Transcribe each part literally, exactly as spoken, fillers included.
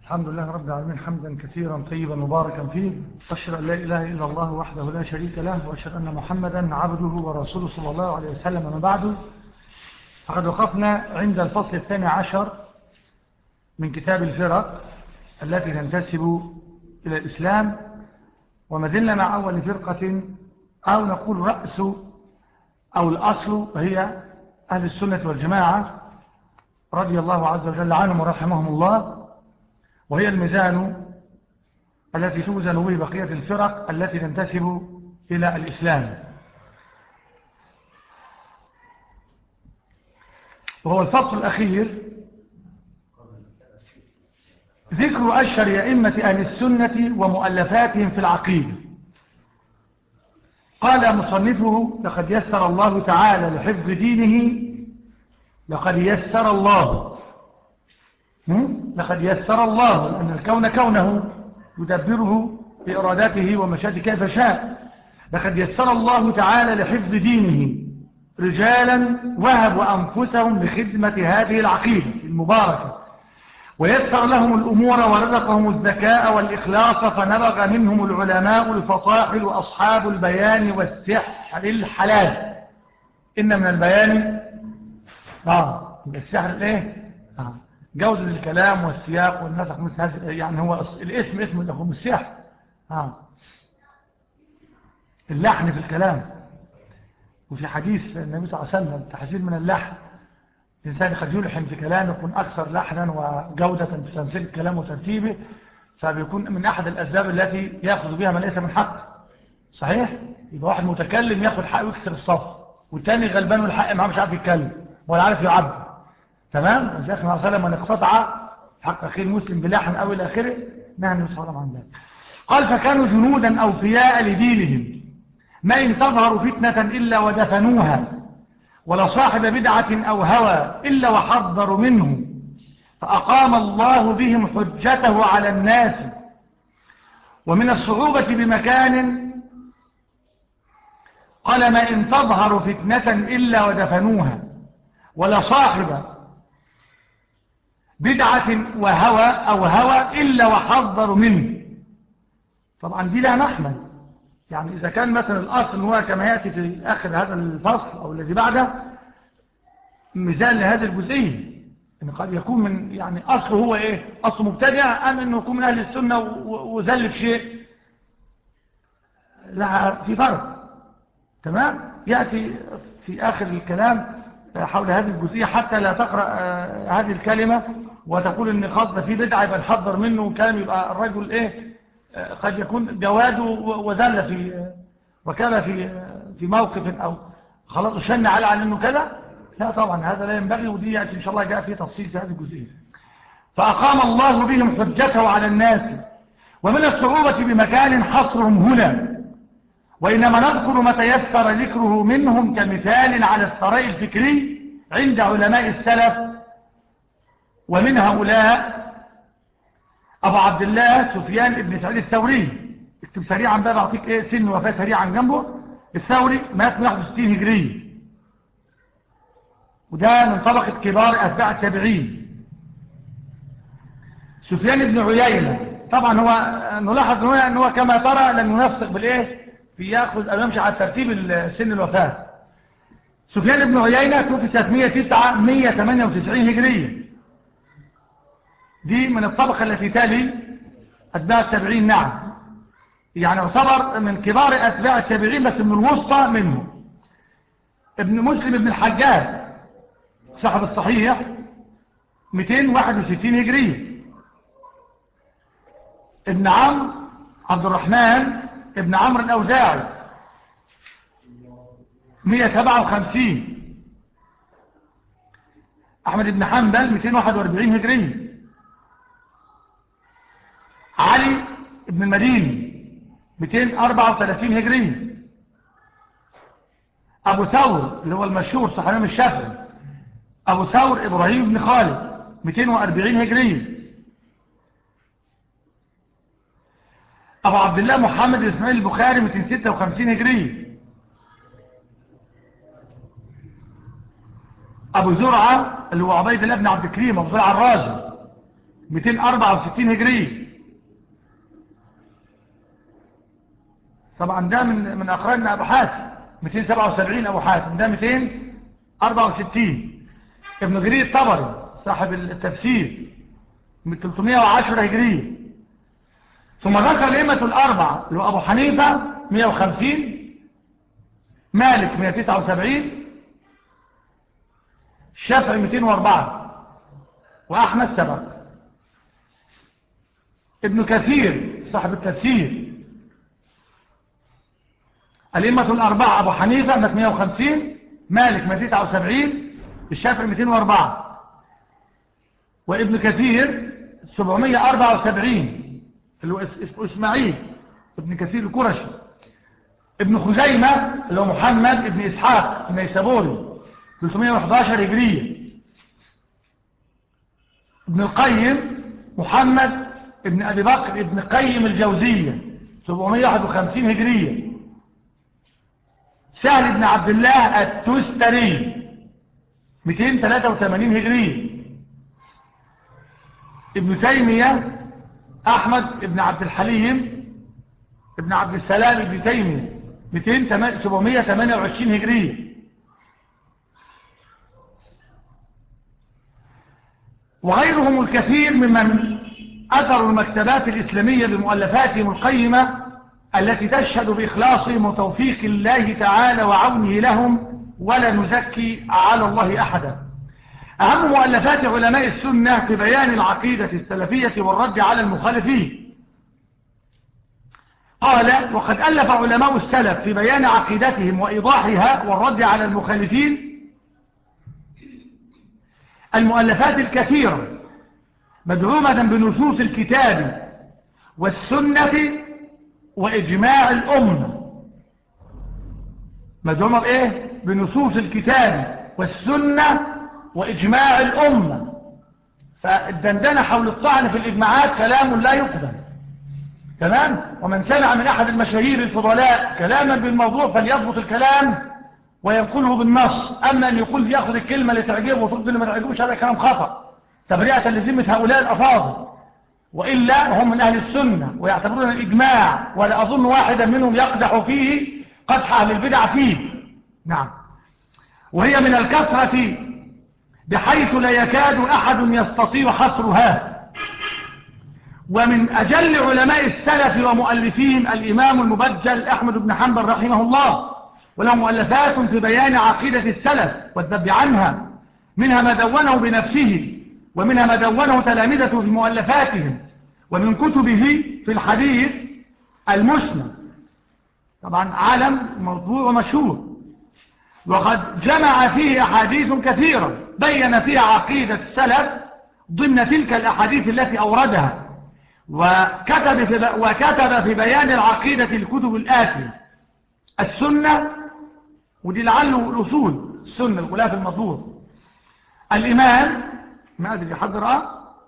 الحمد لله رب العالمين حمدا كثيرا طيبا مباركا فيه، أشهد أن لا إله إلا الله وحده لا شريك له، وأشهد أن محمدا عبده ورسوله صلى الله عليه وسلم. ما بعد، فقد وقفنا عند الفصل الثاني عشر من كتاب الفرق التي تنتسب إلى الإسلام، وما زلنا مع أول فرقة أو نقول رأس أو الأصل هي أهل السنة والجماعة رضي الله عز وجل عنهم ورحمهم الله، وهي الميزان التي توزن به بقية الفرق التي تنتسب إلى الإسلام. وهو الفصل الأخير ذكر أشهر أئمة أهل السنة ومؤلفاتهم في العقيدة. قال مصنفه: لقد يسر الله تعالى لحفظ دينه لقد يسر الله لقد يسر الله لأن الكون كونه يدبره بإرادته ومشيئته كيف شاء. لقد يسر الله تعالى لحفظ دينه رجالا وهبوا أنفسهم لخدمة هذه العقيدة المباركة، ويسر لهم الأمور ورزقهم الذكاء والإخلاص، فنبغ منهم العلماء الفطاحل وأصحاب البيان والسحر الحلال. إن من البيان آه السحر الإيه؟ آه جودة الكلام والسياق والنسق، مثل هذا يعني هو الاسم اسم لهم السحر، آه اللحن في الكلام. وفي حديث النبي صلى الله عليه وسلم تحذير من اللحن، الإنسان قد يلحن في كلامه يكون أكثر لحنا وجودة في تمثيل الكلام وترتيبه، فبيكون من أحد الأسباب التي يأخذ بها ما ليس من حق. صحيح؟ يبقى واحد متكلم يأخذ حقه ويكسر الصف، والتاني غلبان والحق معاه مش عارف يتكلم ولا عارف يعبر. تمام؟ النبي صلى الله عليه وسلم من اقتطع حق أخيه المسلم بلحن أو إلى آخره نهى النبي صلى الله عليه وسلم عن ذلك. قال: فكانوا جنودا أوفياء لدينهم، ما إن تظهر فتنة إلا ودفنوها، ولا صاحب بدعة أو هوى إلا وحذروا منه، فأقام الله بهم حجته على الناس. ومن الصعوبة بمكان قال: ما إن تظهر فتنة إلا ودفنوها، ولا صاحب بدعة وهوى أو هوى إلا وحذروا منه. طبعا دي لها محمل، يعني إذا كان مثلا الأصل هو كما يأتي في آخر هذا الفصل أو الذي بعده ميزان لهذه الجزئية، إن قد يكون من يعني أصله هو إيه؟ أصله مبتدع، أم إنه يكون من أهل السنة وزل في شيء، لها في فرق. تمام؟ يأتي في آخر الكلام حول هذه الجزئية حتى لا تقرأ هذه الكلمة وتقول إن خاصة في بدعة يبقى نحذر منه، وكلام يبقى الرجل إيه؟ قد يكون جواد وزل في وكان في في موقف أو خلاص شن على عن إنه كذا. لا طبعا هذا لا ينبغي، ودي يعني إن شاء الله جاء فيه تفصيل في هذه الجزئية. فأقام الله بهم حجته على الناس. ومن الصعوبة بمكان حصرهم هنا، وإنما نذكر ما تيسر ذكره منهم كمثال على الثراء الفكري عند علماء السلف. ومن هؤلاء أبو عبد الله سفيان بن سعيد الثوري. اكتب سريعا بقى بعطيك إيه سن وفاة سريعا جنبه. الثوري مات من واحد وستين هجري، وده من طبقة كبار أتباع التابعين. سفيان بن عيينة طبعا هو نلاحظ هنا أنه كما ترى لم ينسق بالإيه في يأخذ أو يمشي على ترتيب سن الوفاة. سفيان بن عيينة توفي سنة مئة وثمانية وتسعين هجرية، دي من الطبقة التي تالي أتباع التابعين. نعم، يعني يعتبر من كبار أتباع التابعين بس من الوسطى منهم. ابن مسلم ابن الحجاج صاحب الصحيح مئتين وواحد وستين هجرية. ابن عمرو عبد الرحمن ابن عمرو الأوزاعي مئة وسبعة وخمسين. أحمد بن حنبل مئتين وواحد وأربعين هجرية. علي بن المديني مئتين وأربعة وثلاثين هجرية. أبو ثور اللي هو المشهور صح الإمام الشافعي، أبو ثور إبراهيم بن خالد مئتين وأربعين هجرية. أبو عبد الله محمد إسماعيل البخاري مئتين وستة وخمسين هجرية. أبو زرعة اللي هو عبيد الله بن عبد الكريم أبو زرعة الرازي مئتين وأربعة وستين هجرية. طبعا ده من من أقراننا أبو حاتم مئتين وسبعة وسبعين، أبو حاتم ده مئتين وأربعة وستين. ابن جرير الطبري صاحب التفسير من ثلاثمائة وعشرة هجرية. ثم ذكر الأئمة الأربعة اللي هو أبو حنيفة مئة وخمسين، مالك مئة وتسعة وسبعين، الشافعي مئتين وأربعة، وأحمد سبعة. ابن كثير صاحب التفسير الأئمة الأربعة أبو حنيفة مئة وخمسين، مالك مئة وتسعة وسبعين، الشافعي مئتين وأربعة، وابن كثير سبعمائة وأربعة وسبعين اللي هو اسمه إسماعيل ابن كثير القرشي. ابن خزيمة اللي هو محمد ابن إسحاق النيسابوري ثلاثمائة وأحد عشر هجرية. ابن القيم محمد ابن أبي بكر ابن قيم الجوزية سبعمائة وواحد وخمسين هجرية. سهل بن عبد الله التستري مئتين وثلاثة وثمانين هجرية. ابن تيمية أحمد ابن عبد الحليم ابن عبد السلام ابن تيمية سبعمائة وثمانية وعشرين هجرية. وغيرهم الكثير ممن أثروا المكتبات الإسلامية بمؤلفاتهم القيمة التي تشهد بإخلاصهم وتوفيق الله تعالى وعونه لهم، ولا نزكي على الله أحدا. أهم مؤلفات علماء السنة في بيان العقيدة السلفية والرد على المخالفين. قال: وقد ألف علماء السلف في بيان عقيدتهم وإيضاحها والرد على المخالفين المؤلفات الكثيرة مدعومة بنصوص الكتاب والسنة وإجماع الأمة. مدعومة بإيه؟ بنصوص الكتاب والسنة وإجماع الأمة. فالدندنة حول الطعن في الإجماعات كلام لا يقبل. تمام؟ ومن سمع من أحد المشاهير الفضلاء كلاما بالموضوع فليضبط الكلام وينقله بالنص. أما أن يقول يأخذ الكلمة لتعجبه وترد اللي ما تعجبوش، هذا كلام خطأ تبرئة لذمة هؤلاء الأفاضل، وإلا هم من أهل السنة ويعتبرون الإجماع، ولا أظن واحدا منهم يقدح فيه قدح أهل البدع فيه. نعم. وهي من الكثرة بحيث لا يكاد أحد يستطيع حصرها. ومن أجل علماء السلف ومؤلفين الإمام المبجل أحمد بن حنبل رحمه الله، وله مؤلفات في بيان عقيدة السلف والذب عنها، منها ما دونه بنفسه، ومنها ما دونه تلامذته في مؤلفاتهم، ومن كتبه في الحديث المسند. طبعا عالم موضوع ومشهور، وقد جمع فيه أحاديث كثيرة بين فيها عقيدة السلف ضمن تلك الأحاديث التي أوردها. وكتب في, وكتب في بيان العقيدة الكتب الآتية: السنة، ودي لعله الأصول السنة الغلاف المطلوب، الإيمان، ما أدري حد رأى،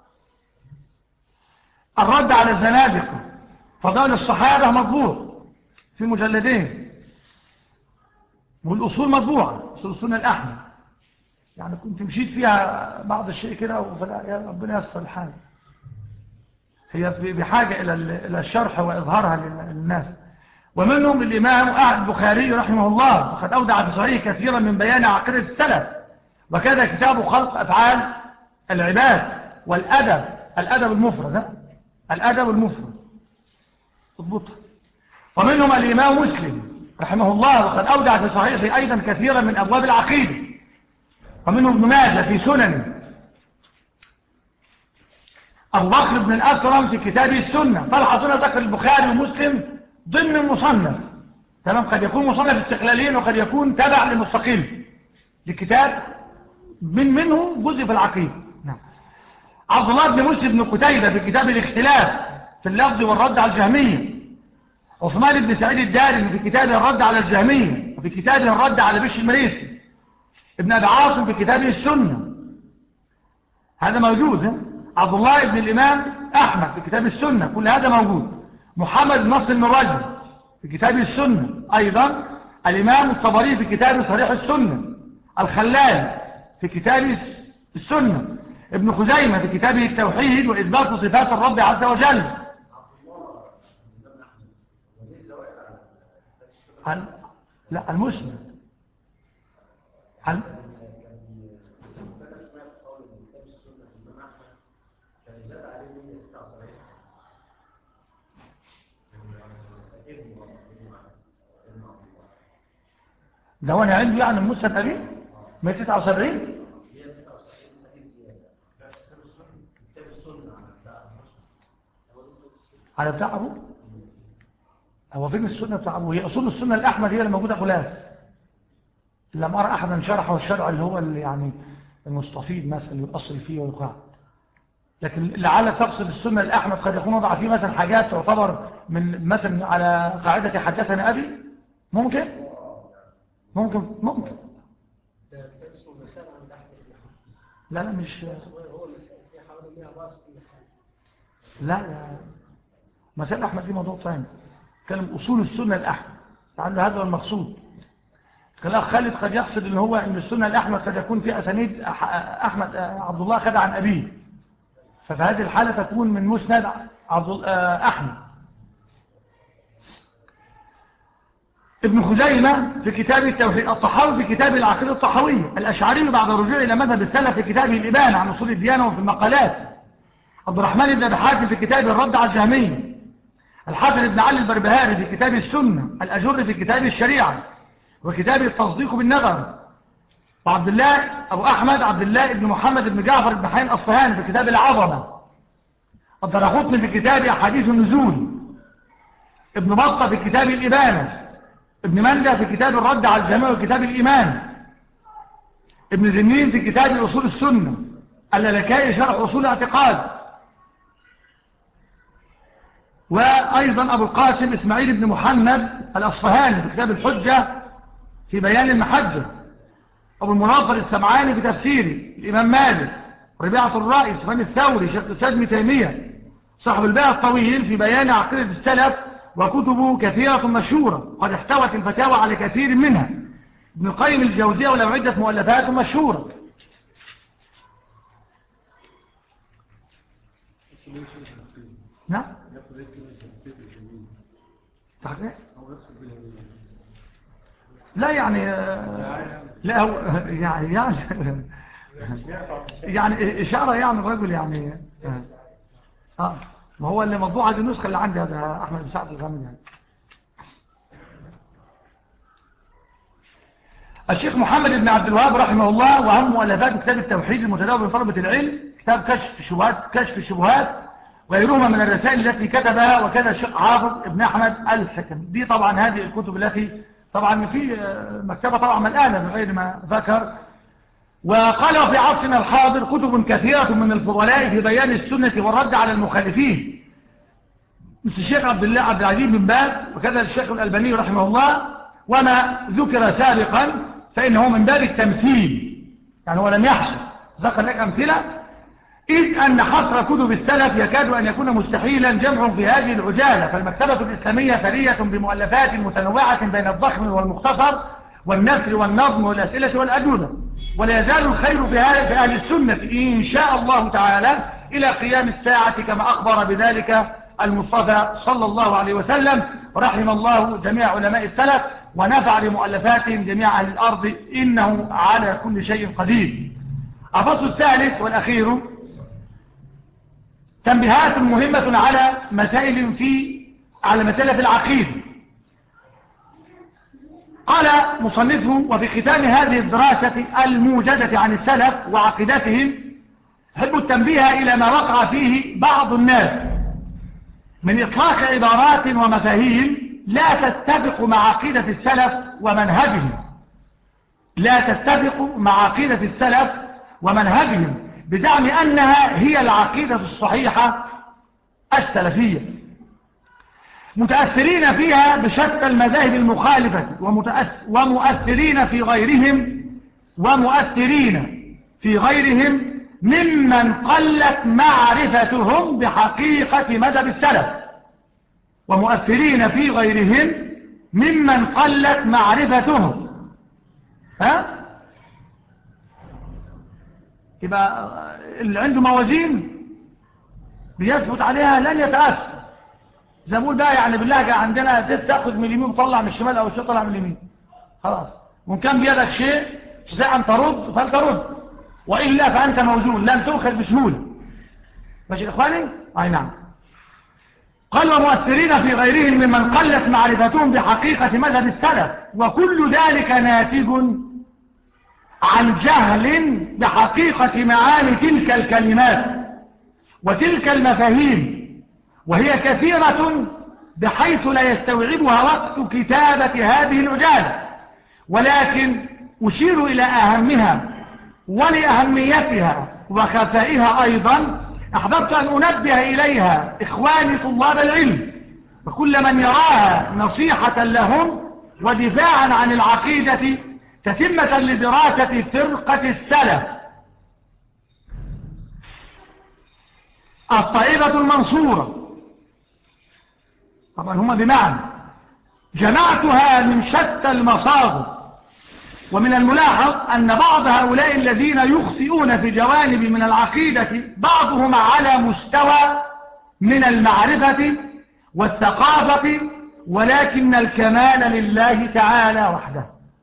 الرد على الزنادقة، فضائل الصحابة مطبوع في مجلدين، والأصول مطبوعة، أصول السنة الأحمد. يعني كنت مشيت فيها بعض الشيء كده يا ربنا يسر الحال. هي بحاجة إلى الشرح وإظهارها للناس. ومنهم الإمام البخاري رحمه الله، فقد أودع في صحيحه كثيرا من بيان عقيدة السلف، وكذا كتاب خلق أفعال العباد والأدب، الأدب المفرد، الأدب المفرد اضبطها. ومنهم الإمام مسلم رحمه الله، وقد أودع في صحيحه أيضا كثيرا من أبواب العقيدة. ومنهم ابن ماجه في سننه، أبو بكر بن الأسرم في كتابه السنة. طلع ذكر البخاري ومسلم ضمن المصنف. تمام؟ قد يكون مصنف استقلاليا وقد يكون تبع لمستقل لكتاب من منه جزء في العقيدة. نعم. عبد الله بن مسلم بن قتيبة في كتاب الاختلاف في اللفظ والرد على الجهمية. عثمان بن سعيد الدارمي في كتابه الرد على الجهمية، وفي كتابه الرد على بشر المريسي. ابن أبي عاصم في كتابه السنة، هذا موجود. ها؟ عبد الله بن الإمام أحمد في كتاب السنة، كل هذا موجود. محمد بن نصر المراجع في كتاب السنة أيضا. الإمام الطبري في كتاب صريح السنة. الخلال في كتاب السنة. ابن خزيمة في كتابه التوحيد وإثبات صفات الرب عز وجل. هل لا المسلم هل ده هو انا عندي يعني المسند ابي مية وتسعة وسبعين على بتاع ابو هو فين السنه بتاع ابو؟ هي اصول السنه الاحمد هي اللي موجوده خلاف، لم ارى احدا شرحه الشرع اللي هو اللي يعني المستفيد مثلا يؤصل فيه ويقع. لكن لعل تقصد السنه الاحمد قد يكون وضع فيه مثلا حاجات تعتبر من مثلا على قاعده حدثنا ابي، ممكن ممكن ممكن لا لا مش لا يا مسألة أحمد دي موضوع ثاني، كلام أصول السنة الأحمد لعل هذا هو المقصود. الأخ خالد قد يقصد إن هو إن السنة الأحمد قد يكون في أسانيد أحمد عبد الله خد عن أبيه، ففي هذه الحالة تكون من مسند عبد أحمد. ابن خزيمة في كتاب التوحيد، الطحاوي في كتاب العقيدة الطحاوية، الأشعري بعد الرجوع إلى مذهب السلف في كتابه الإبانة عن أصول الديانة وفي المقالات، عبد الرحمن بن أبي حاتم في كتاب الرد على الجهمية، الحسن بن علي البربهاري في كتاب السنة، الأجر في كتاب الشريعة وكتاب التصديق بالنظر، وعبد الله أبو أحمد عبد الله بن محمد بن جعفر بن حين الأصفهاني في كتاب العظمة، الدرقطني في كتاب أحاديث النزول، ابن بطة في كتاب الإبانة، ابن مندى في كتاب الرد على الجهمية وكتاب الإيمان، ابن زنين في كتاب أصول السنة، اللالكائي شرح أصول الاعتقاد، وأيضا أبو القاسم إسماعيل بن محمد الأصفهاني في كتاب الحجة في بيان المحجة، أبو المناظر السمعاني في تفسيره، الإمام مالك، ربيعة الرأي، سفيان الثوري، شيخ الإسلام ابن تيمية صاحب البيع الطويل في بيان عقيدة السلف، وكتبه كثيرة مشهورة قد احتوت الفتاوى على كثير منها، ابن القيم الجوزية وله عدة مؤلفات مشهورة. نعم لا يعني لا هو يعني يعني يعني إشارة يعني الرجل يعني اه ما هو اللي موضوع هذه النسخة اللي عندي هذا أحمد بن سعد الغامدي يعني. الشيخ محمد بن عبد الوهاب رحمه الله وهم مؤلفات كتاب التوحيد المتداول من طلبة العلم، كتاب كشف الشبهات كشف الشبهات وغيرهما من الرسائل التي كتبها، وكذا الشيخ حافظ ابن أحمد الحكم. دي طبعا هذه الكتب التي طبعا في مكتبة طبعا ملآنة بغير ما ذكر. وقال في عصرنا الحاضر كتب كثيرة من الفضلاء في بيان السنة والرد على المخالفين، مثل الشيخ عبد الله عبد العزيز بن باز وكذا الشيخ الألباني رحمه الله. وما ذكر سابقا فإنه من باب التمثيل، يعني هو لم يحصر، ذكر لك أمثلة، إذ أن حصر كتب السلف يكاد أن يكون مستحيلا جمع في هذه العجالة. فالمكتبة الإسلامية ثرية بمؤلفات متنوعة بين الضخم والمختصر والنثر والنظم والأسئلة والأجوبة، ولا يزال الخير في أهل السنة إن شاء الله تعالى إلى قيام الساعة، كما أخبر بذلك المصطفى صلى الله عليه وسلم. رحم الله جميع علماء السلف ونفع بمؤلفاتهم جميع أهل الأرض، إنه على كل شيء قدير. الفصل الثالث والأخير تنبيهات مهمة على مسائل في على مسائل في العقيدة. قال مصنفه وفي ختام هذه الدراسة الموجزة عن السلف وعقيدتهم أحب التنبيه إلى ما وقع فيه بعض الناس من إطلاق عبارات ومفاهيم لا تتفق مع عقيدة السلف ومنهجهم لا تتفق مع عقيدة السلف ومنهجهم بزعم أنها هي العقيدة الصحيحة السلفية، متأثرين فيها بشتى المذاهب المخالفة ومؤثرين في غيرهم ومؤثرين في غيرهم ممن قلت معرفتهم بحقيقة مذهب السلف ومؤثرين في غيرهم ممن قلت معرفتهم ها يبقى اللي عنده موازين بيثبت عليها لن يتأثر. زي ما بقول بقى يعني باللهجة عندنا تاخد من اليمين وطلع من الشمال او الشيء طلع من اليمين خلاص. وان كان بيدك شيء تستطيع ان ترد فلترد، والا فانت موزون لن تؤخذ بسهوله. ماشي يا اخواني؟ اي نعم. قال ومؤثرين في غيرهم ممن قلت معرفتهم بحقيقة مذهب السلف، وكل ذلك ناتج عن جهل بحقيقة معاني تلك الكلمات وتلك المفاهيم، وهي كثيرة بحيث لا يستوعبها وقت كتابة هذه العجالة، ولكن أشير إلى أهمها ولأهميتها وخفائها أيضا. أحببت أن أنبه إليها إخواني طلاب العلم وكل من يراها نصيحة لهم ودفاعا عن العقيدة تتمة لدراسة فرقة السلف الطائفة المنصورة. طبعا هما بمعنى جمعتها من شتى المصادر، ومن الملاحظ أن بعض هؤلاء الذين يخطئون في جوانب من العقيدة بعضهم على مستوى من المعرفة والثقافة، ولكن الكمال لله تعالى وحده.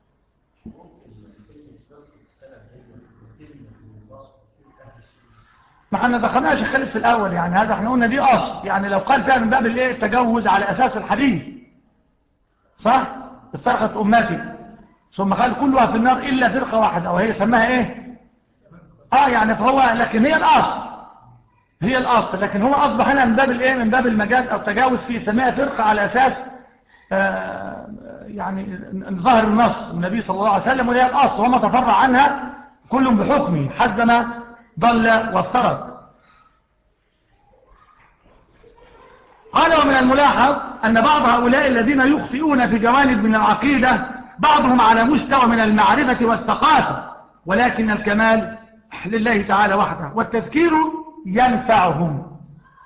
ما احنا دخلناش خلف في الأول، يعني هذا احنا قلنا دي أصل، يعني لو قال فيها من باب الايه التجوز على أساس الحديث صح؟ افترقت أمتي ثم قال كلها في النار إلا فرقة واحدة، وهي سماها ايه؟ اه يعني فهو لكن هي الأصل هي الأصل لكن هو أصبح هنا من باب الايه من باب المجاز أو تجاوز فيه، سماها فرقة على أساس آه يعني ظاهر النص النبي صلى الله عليه وسلم، وهي الأصل وما تفرع عنها كل بحكمه حسب ما ضل وافترض. قال ومن الملاحظ أن بعض هؤلاء الذين يخطئون في جوانب من العقيدة بعضهم على مستوى من المعرفة والثقافة، ولكن الكمال لله تعالى وحده، والتذكير ينفعهم.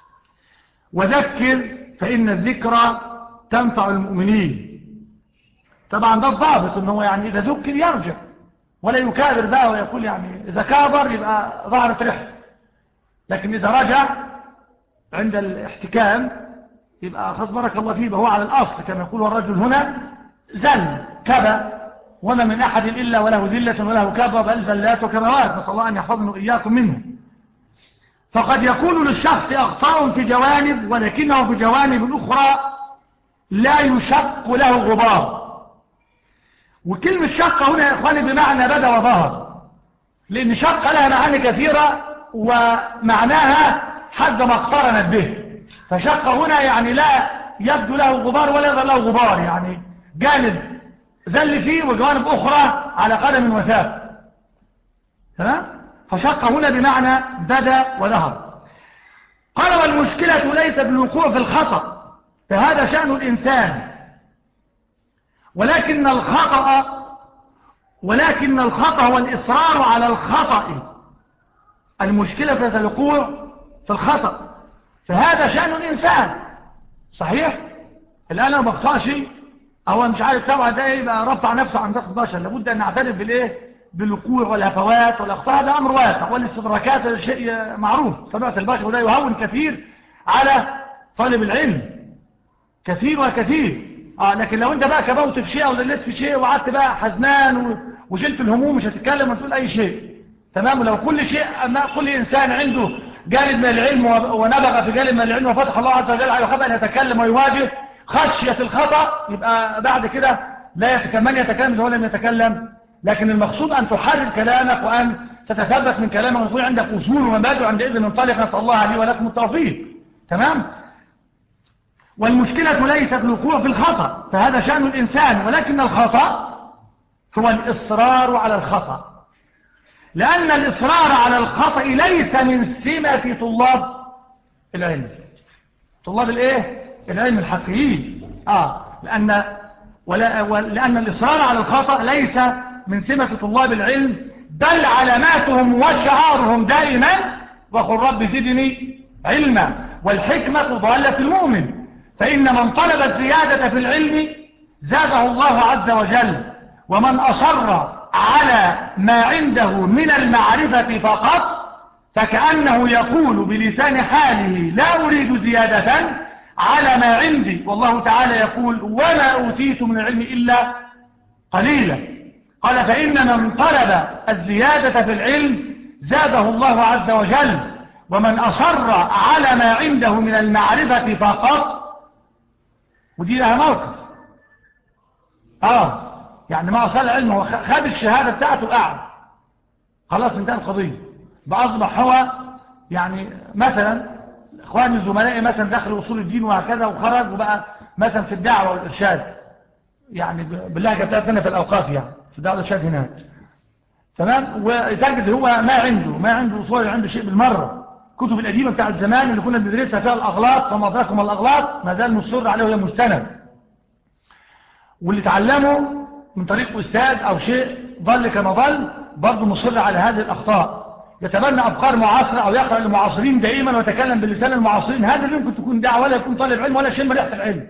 وذكر فإن الذكرى تنفع المؤمنين. طبعا ده الضابط انه يعني إذا ذكر يرجع ولا يكابر بقى ويقول يعني إذا كابر يبقى ظهرت رحل، لكن إذا رجع عند الاحتكام يبقى خذ بارك الله فيه هو على الأصل كما يقول الرجل هنا زل كبى وما من أحد إلا وله ذلة وله كبى بل زلات وكبوات، نسأل الله أن يحفظنا إياكم منه. فقد يكون للشخص أخطاء في جوانب ولكنه في جوانب أخرى لا يشق له غبار. وكلمة شق هنا يا إخواني بمعنى بدا وظهر، لأن شق لها معاني كثيرة ومعناها حد ما اقترنت به. فشق هنا يعني لا يبدو له غبار ولا يظهر له غبار، يعني جانب زل فيه وجوانب أخرى على قدم وثاق. تمام؟ فشق هنا بمعنى بدا وظهر. قال والمشكلة ليس بالوقوع في الخطأ فهذا شأن الإنسان، ولكن الخطأ ولكن الخطأ هو الإصرار على الخطأ. المشكلة في الوقوع في الخطأ فهذا شأن الإنسان. صحيح؟ الآن أنا ما بخطأش أو مش عارف طبعا ده يبقى رفع نفسه عن ضغط البشر، لابد أن نعترف بالإيه؟ بالوقوع والهفوات والأخطاء، هذا أمر واقع، والاستدراكات شيء معروف طبيعة البشر، وده يهون كثير على طالب العلم كثير وكثير. آه لكن لو انت بقى كبوت في شيء او دلت في شيء وقعدت بقى حزنان وشلت الهموم مش هتتكلم وتقول اي شيء. تمام؟ ولو كل شيء أما كل انسان عنده جانب من العلم ونبغ في جانب من العلم وفتح الله عز وجل على خطأ ان يتكلم ويواجه خشية الخطأ، يبقى بعد كده لا يتكلم من يتكلم إذا هو لم يتكلم. لكن المقصود ان تحرر كلامك وان تتثبت من كلامك ويكون عندك اصول ومبادئ، عندئذ ننطلق نسأل الله لي ولكم التوفيق. تمام؟ والمشكلة ليست الوقوع في الخطأ فهذا شأن الإنسان، ولكن الخطأ هو الإصرار على الخطأ، لأن الإصرار على الخطأ ليس من سمة طلاب العلم. طلاب الايه؟ العلم الحقيقي. آه لأن ولا ولأن الإصرار على الخطأ ليس من سمة طلاب العلم، بل علاماتهم وشعارهم دائما وقل رب زدني علما، والحكمة ضالة المؤمن. فإن من طلب الزيادة في العلم زاده الله عز وجل، ومن أصر على ما عنده من المعرفة فقط فكأنه يقول بلسان حاله لا أريد زيادة على ما عندي، والله تعالى يقول وما أوتيت من العلم إلا قليلا. قال فإن من طلب الزيادة في العلم زاده الله عز وجل، ومن أصر على ما عنده من المعرفة فقط، ودي لها موقف اه يعني ما أصل العلم هو خد الشهادة بتاعته قاعد خلاص انتهى القضية، بأصبح هو يعني مثلا اخواني زملائي مثلا دخلوا اصول الدين وهكذا وخرج وبقى مثلا في الدعوة والإرشاد، يعني باللهجة بتاعتنا في الأوقاف، يعني في الدعوة والإرشاد هناك تمام، وتجد هو ما عنده ما عنده اصول، عنده شيء بالمرة. كتب القديمة بتاع الزمان اللي كنا بندرسها فيها الأغلاط فما أدراكم الأغلاط ما زال مصر عليه وهي مستند، واللي تعلمه من طريق أستاذ أو شيء ظل كما ظل برضه مصر على هذه الأخطاء، يتبنى أفكار معاصرة أو يقرأ المعاصرين دائما ويتكلم باللسان المعاصرين، هذا اللي يمكن تكون دعوة ولا يكون طالب علم ولا شيء من ريحة العلم،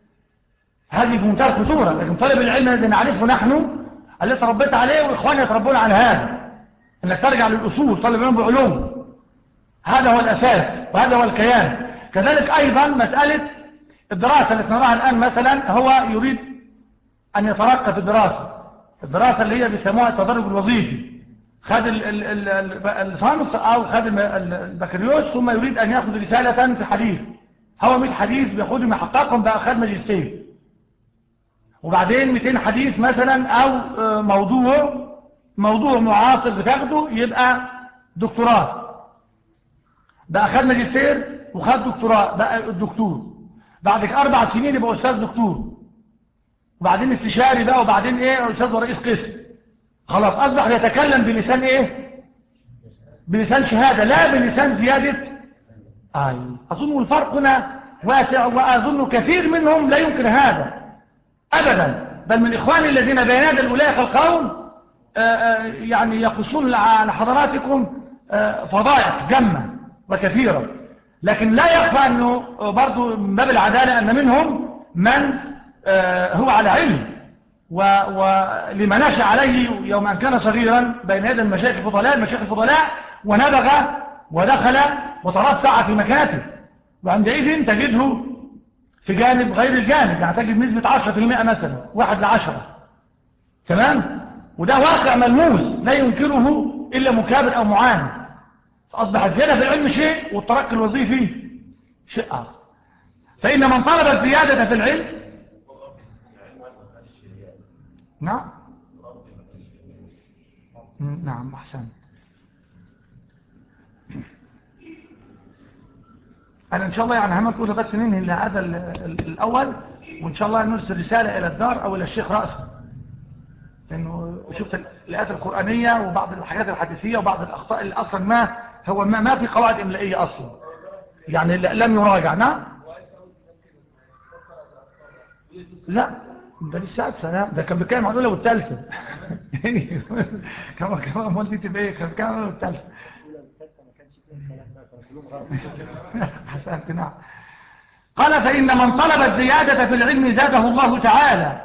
هذه في منتهى الخطورة. لكن طالب العلم الذي نعرفه نحن اللي تربيت عليه وإخواني يتربون على هذا، أنك ترجع للأصول، طالب العلم بعلوم، هذا هو الأساس وهذا هو الكيان. كذلك أيضا مسألة الدراسة اللي نراها الآن، مثلا هو يريد أن يترقى في الدراسة، الدراسة اللي هي بيسموها التدرج الوظيفي، خد الليسانس أو خد البكالوريوس ثم يريد أن يأخذ رسالة في حديث، هو مئة حديث بياخدهم يحققهم بقى خد ماجستير، وبعدين مئتين حديث مثلا أو موضوع موضوع معاصر بتاخده يبقى دكتوراه، بقى خد ماجستير وخد دكتوراه بقى الدكتور، بعد أربع سنين يبقى أستاذ دكتور، وبعدين استشاري بقى، وبعدين إيه أستاذ ورئيس قسم، خلاص أصبح يتكلم بلسان إيه؟ بلسان شهادة لا بلسان زيادة. آي أظن الفرق هنا واسع، وأظن كثير منهم لا يمكن هذا أبدا، بل من إخواني الذين بين يدي أولئك القوم يعني يقصون على حضراتكم فضائح جمة وكثيرة، لكن لا يخفى أنه برضو من باب العدالة أن منهم من هو على علم ولما نشأ عليه يوم أن كان صغيرا بين يدي المشايخ الفضلاء المشايخ الفضلاء ونبغ ودخل وترفع في مكاتب، وعندئذ تجده في جانب غير الجانب، يعني تجد نسبة عشرة في المئة مثلا واحد لعشرة، تمام، وده واقع ملموس لا ينكره إلا مكابر أو معاند، فأصبح الزيادة في العلم شيء والترقي الوظيفي شيء آخر. فإن من طلب الزيادة في العلم نعم نعم أحسن. أنا إن شاء الله يعني هم تقول بس ننهي هذا الأول، وإن شاء الله نرسل رسالة إلى الدار أو إلى الشيخ رأسه، لأنه شفت الآيات القرآنية وبعض الحاجات الحديثية وبعض الأخطاء اللي أصلا ما هو ما, ما في قواعد إملائية أصلا، يعني لم يراجع. نعم لا ده دي السادسة، لا ده كان بيتكلم عن الأولى والثالثة كما كما مولدي تبقى كان بيتكلم عن الأولى والثالثة حسنت. نعم. قال فإن من طلب الزيادة في العلم زاده الله تعالى،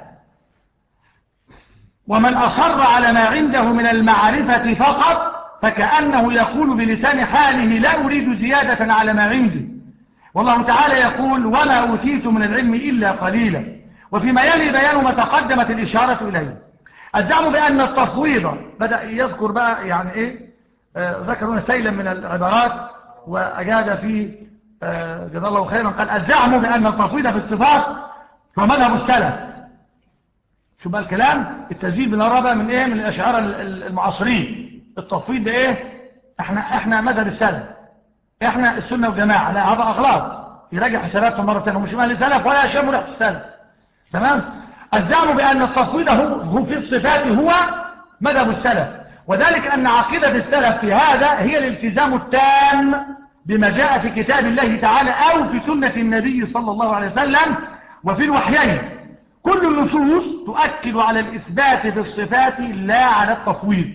ومن أصر على ما عنده من المعرفة فقط فكأنه يقول بلسان حاله لا أريد زيادة على ما عندي، والله تعالى يقول وما أوتيت من العلم إلا قليلا. وفيما يلي بيان ما تقدمت الإشارة إليه. الزعم بأن التفويض بدأ يذكر بقى يعني إيه آه ذكرون سيلا من العبارات وأجاد فيه آه جزا الله خيرا، قال الزعم بأن التفويض في الصفات هو مذهب السلف. شو بقى الكلام التسجيل بنرى من إيه من الأشعار المعاصرين، التفويض ده إيه احنا احنا مذهب السلف، احنا السنة والجماعة، لا هذا أغلاط يراجع حساباتهم مرة ثانية، ومش مال السلف ولا يشم ريحة السلف. تمام. الزعم بأن التفويض هو في الصفات هو مذهب السلف، وذلك أن عقيدة السلف في هذا هي الالتزام التام بما جاء في كتاب الله تعالى أو في سنة النبي صلى الله عليه وسلم وفي الوحيين. كل النصوص تؤكد على الإثبات في الصفات لا على التفويض.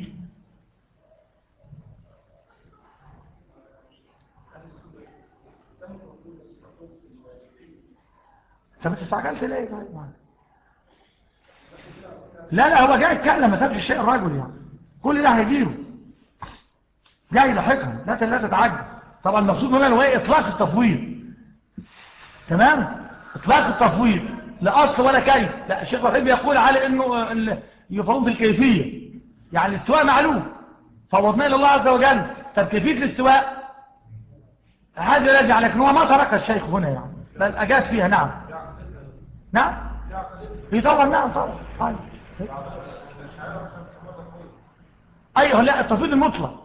طب استعجلت ليه؟ لا لا هو جاي يتكلم ما سابش الشيء الرجل يعني كل ده هيجيبه جاي لاحقا لا لا تتعجل. طبعا المقصود هنا هو اطلاق التفويض تمام اطلاق التفويض لا اصل ولا كيف. لا الشيخ وحيد يقول على انه يفوض الكيفيه يعني الاستواء معلوم فوضناه الى الله عز وجل. طب كيفيه الاستواء هذا راجع لكن هو ما ترك الشيخ هنا يعني بل اجاد فيها. نعم نعم هي طبعا نعم طبعا ايوه لا التفويض المطلق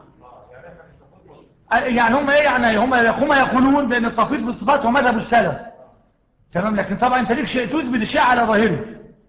يعني هم ايه يعني هم هم يقولون بان التفويض بالصفات هو مذهب السلف تمام. لكن طبعا انت ليك شيء تثبت الشيء على ظاهره.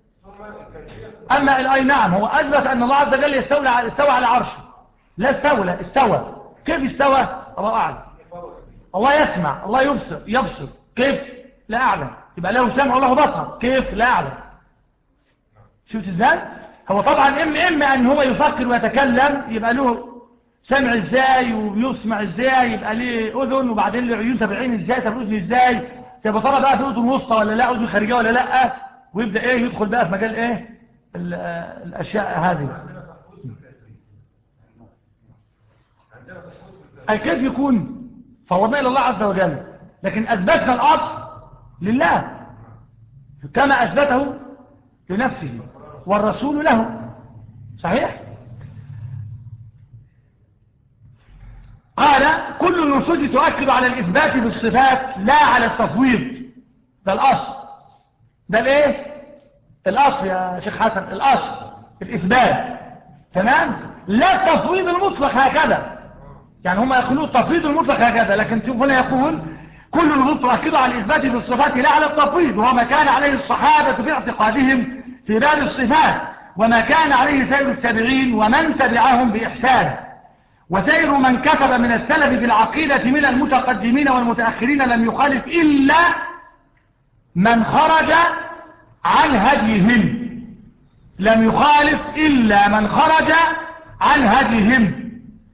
اما الاي نعم هو اثبت ان الله عز وجل يستولى على استوى على عرشه لا استولى استوى. كيف استوى الله اعلم. الله يسمع الله يبصر يبصر كيف لا اعلم. يبقى له سمع وله بصر كيف لا اعلم. شفت ازاي هو طبعا اما اما ان هو يفكر ويتكلم يبقى له سمع ازاي وبيسمع ازاي يبقى ليه اذن وبعدين له عيون تبعين ازاي طب اذن ازاي تبقى طبعا بقى في اذن وسطى ولا لا اذن خارجيه ولا لا ويبدا ايه يدخل بقى في مجال ايه الاشياء هذه. اي كيف يكون فوضنا الى الله عز وجل لكن اثبتنا الاصل لله كما اثبته لنفسه والرسول له صحيح. قال كل النصوص تؤكد على الإثبات بالصفات لا على التفويض. ده الأصل ده الايه الأصل يا شيخ حسن الأصل الإثبات تمام لا التفويض المطلق هكذا يعني هم يقولون التفويض المطلق هكذا لكن شوف هنا يقول كل النصوص تؤكد على الإثبات بالصفات لا على التفويض وهو ما كان عليه الصحابة في اعتقادهم في باب الصفات وما كان عليه سائر التابعين ومن تبعهم بإحسان وسائر من كتب من السلف في العقيدة من المتقدمين والمتأخرين لم يخالف إلا من خرج عن هديهم لم يخالف إلا من خرج عن هديهم.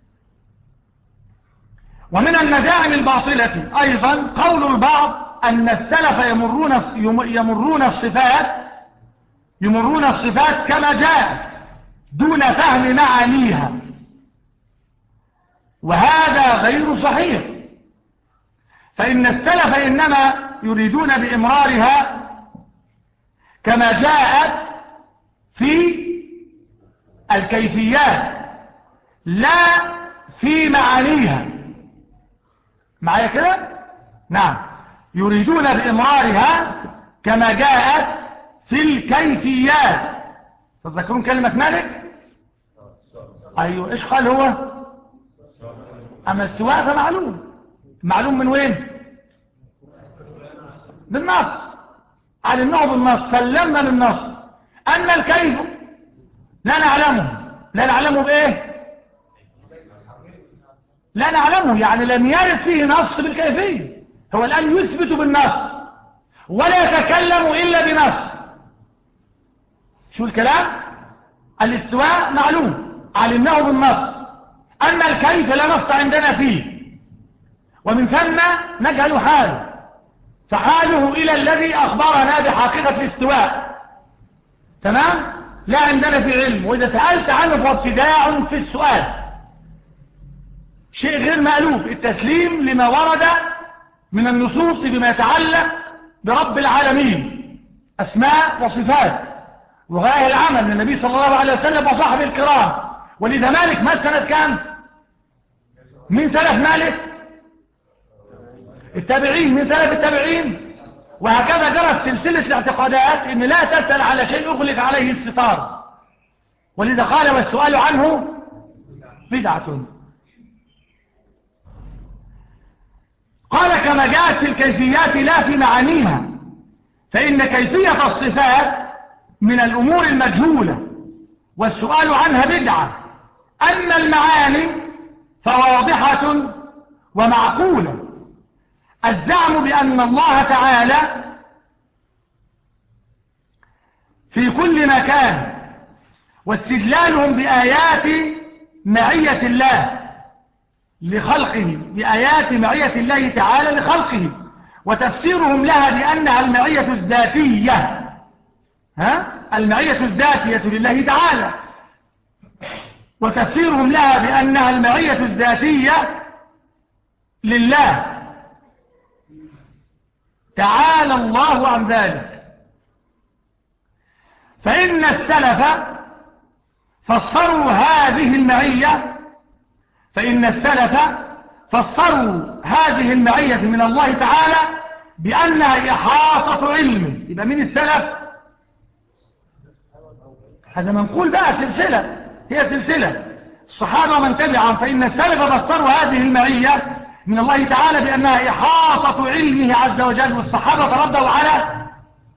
ومن المزاعم الباطلة أيضا قول البعض أن السلف يمرون يمرون الصفات يمرون الصفات كما جاءت دون فهم معانيها وهذا غير صحيح فإن السلف إنما يريدون بإمرارها كما جاءت في الكيفيات لا في معانيها. معايا كده نعم يريدون بإمرارها كما جاءت في الكيفيات. تذكرون كلمة مالك أيوة إيش قال هو أما السواء فمعلوم معلوم من وين بالنص علمناه بالنص سلمنا للنص. أما الكيف لا نعلمه لا نعلمه بإيه لا نعلمه يعني لم يرد فيه نص بالكيفية. هو الآن يثبت بالنص ولا يتكلم إلا بنص. شو الكلام الاستواء معلوم علمناه بالنص أما الكيف لا نص عندنا فيه ومن ثم نجهل حاله فحاله إلى الذي أخبرنا بحقيقة الاستواء تمام لا عندنا في علم. وإذا سألت عنه فابتداع في السؤال شيء غير مألوف التسليم لما ورد من النصوص بما يتعلق برب العالمين أسماء وصفات وغاية العمل من النبي صلى الله عليه وسلم وصحبه الكرام. ولذا مالك ما سنة كام من سلف مالك التابعين من سلف التابعين وهكذا جرت سلسلة الاعتقادات ان لا تسأل على شيء اغلق عليه الستار. ولذا قال والسؤال عنه بدعة. قال كما جاءت في الكيفيات لا في معانيها فإن كيفية الصفات من الأمور المجهولة والسؤال عنها بدعة. أما المعاني فواضحة ومعقولة. الزعم بأن الله تعالى في كل مكان واستدلالهم بآيات معية الله لخلقه بآيات معية الله تعالى لخلقه وتفسيرهم لها بأنها المعية الذاتية ها المعية الذاتية لله تعالى، وتفسيرهم لها بأنها المعية الذاتية لله تعالى الله عن ذلك. فإن السلف فسروا هذه المعية فإن السلف فسروا هذه المعية من الله تعالى بأنها إحاطة علمه. يبقى من السلف هذا منقول بقى سلسلة، هي سلسلة الصحابة ومن تبعهم. فإن السلف فسروا هذه المعية من الله تعالى بأنها إحاطة علمه عز وجل، والصحابة تردوا على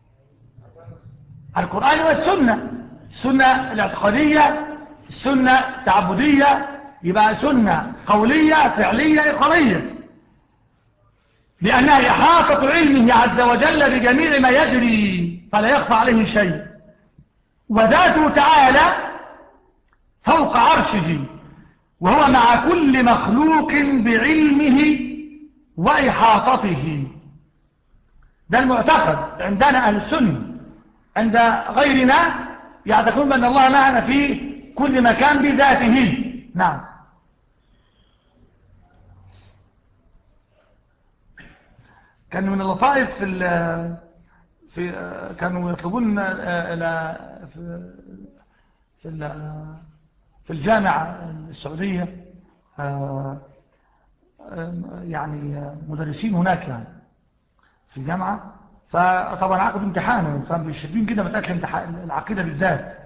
القرآن والسنة، السنة الاعتقادية، السنة التعبدية، يبقى سنة قولية فعلية إقرارية، لأنها إحاطة علمه عز وجل بجميع ما يجري فلا يخفى عليه شيء، وذاته تعالى فوق عرشه، وهو مع كل مخلوق بعلمه وإحاطته. ده المعتقد عندنا أهل السنة. عند غيرنا يعتقدون بأن الله معنا في كل مكان بذاته. نعم. كان من اللطائف في في كانوا يطلبون الى في في في الجامعة السعودية يعني مدرسين هناك يعني في الجامعة، فطبعا عقدوا امتحان فبيشدين جدا مسألة العقيدة بالذات.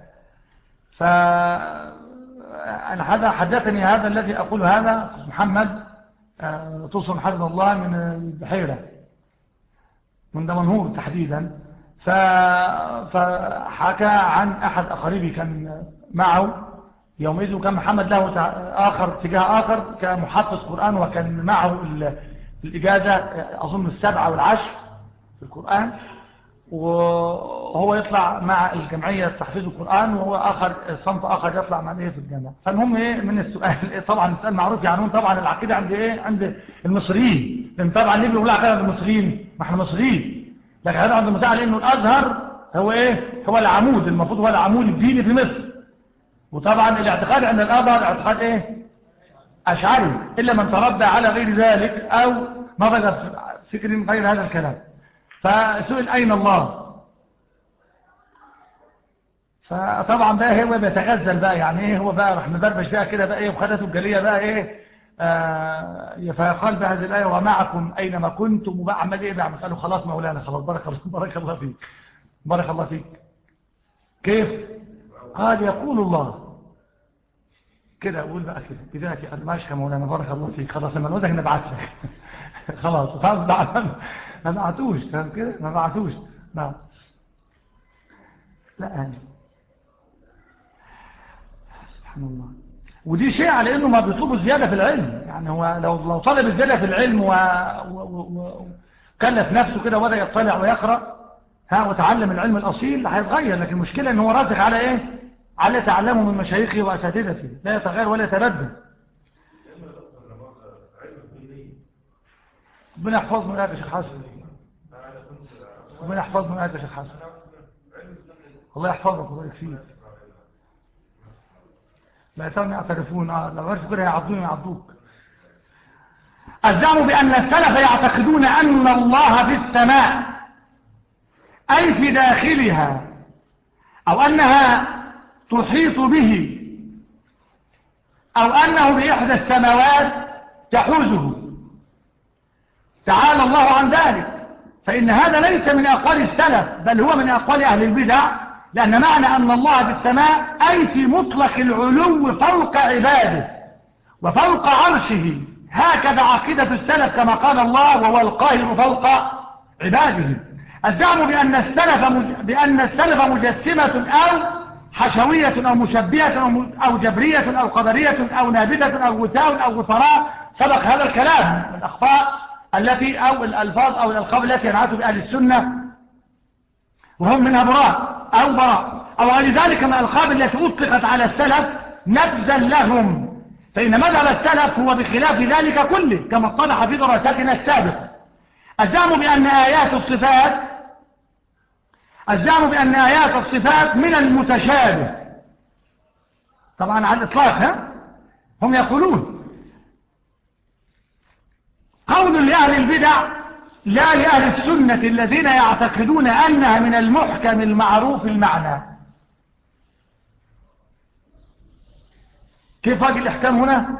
فأنا هذا حدثني هذا الذي أقول هذا محمد توصل حفظ الله من البحيرة من دمنهور تحديدا، فحكى عن أحد أقاربي كان معه يومئذ، وكان محمد له آخر اتجاه آخر كمحفظ قرآن، وكان معه الإجازة أظن السبعة والعشر في القرآن، وهو يطلع مع الجمعية تحفيظ القرآن، وهو آخر صنف آخر يطلع مع ايه في الجامعة. فالمهم ايه من السؤال، طبعا السؤال معروف يعنون طبعا العقيدة عند ايه عند المصريين، لان طبعا ليه بيقول عقيدة عند المصريين؟ ما احنا مصريين، لكن هذا عند المساعد لانه الازهر هو ايه هو العمود، المفروض هو العمود الديني في مصر، وطبعا الاعتقاد عند الازهر اعتقاد ايه اشعري، الا من تربى على غير ذلك او نبذ فكر غير هذا الكلام. فسئل أين الله؟ فطبعا بقى هو بيتغزل بقى يعني ايه، هو بقى راح مبربش بقى كده بقى ايه، وخدته الجالية بقى ايه آه فيقال بهذه الآية ومعكم أينما كنتم، وبقى عمال ايه بقى مسأله خلاص مولانا خلاص بارك الله بارك الله فيك بارك الله فيك. كيف؟ قال يقول الله كده، أقول بقى كده بذاتي قال ماشي يا مولانا بارك الله فيك، خلاص لما نوزك نبعت لك خلاص ما بعتوش كده ما بعتوش لا لا يعني. سبحان الله. ودي شيء على انه ما بيطلبوا زيادة في العلم، يعني هو لو لو طلب الزيادة في العلم وكلف نفسه كده وبدأ يطلع ويقرأ ها وتعلم العلم الأصيل هيتغير، لكن المشكلة انه هو راسخ على ايه على تعلمه من مشايخه وأساتذته، لا يتغير ولا يتبدل. ربنا يحفظنا وياك يا شيخ حسن، ربنا يحفظنا وياك يا شيخ حسن، الله يحفظك الله يكفيك. لا يتم يعترفون آه. لو عرفوا كده يعضون يعضوك. الزعم بأن السلف يعتقدون أن الله في السماء أي في داخلها، أو أنها تحيط به، أو أنه بإحدى السماوات تحوزه تعالى الله عن ذلك. فإن هذا ليس من أقوال السلف، بل هو من أقوال أهل البدع، لأن معنى أن الله في السماء أي في مطلق العلو فوق عباده وفوق عرشه، هكذا عقيدة السلف كما قال الله وهو القاهر فوق عباده. الزعم بأن السلف بأن السلف مجسمة أو حشوية أو مشبهة أو جبرية أو قدرية أو نابتة أو غثاء أو غفراء، سبق هذا الكلام من الأخطاء التي أو الألفاظ أو الألقاب التي ينعتوا بأهل السنة وهم منها براء أو براء أو غير ذلك من الألقاب التي أطلقت على السلف نبذا لهم. فإن مذهب السلف هو بخلاف ذلك كله كما اتضح في دراستنا السابقة. الزعم بأن آيات الصفات الزعم بأن آيات الصفات من المتشابه، طبعا على الإطلاق، ها؟ هم يقولون قول لأهل البدع لا لأهل السنة الذين يعتقدون أنها من المحكم المعروف المعنى. كيف وجه الإحكام هنا؟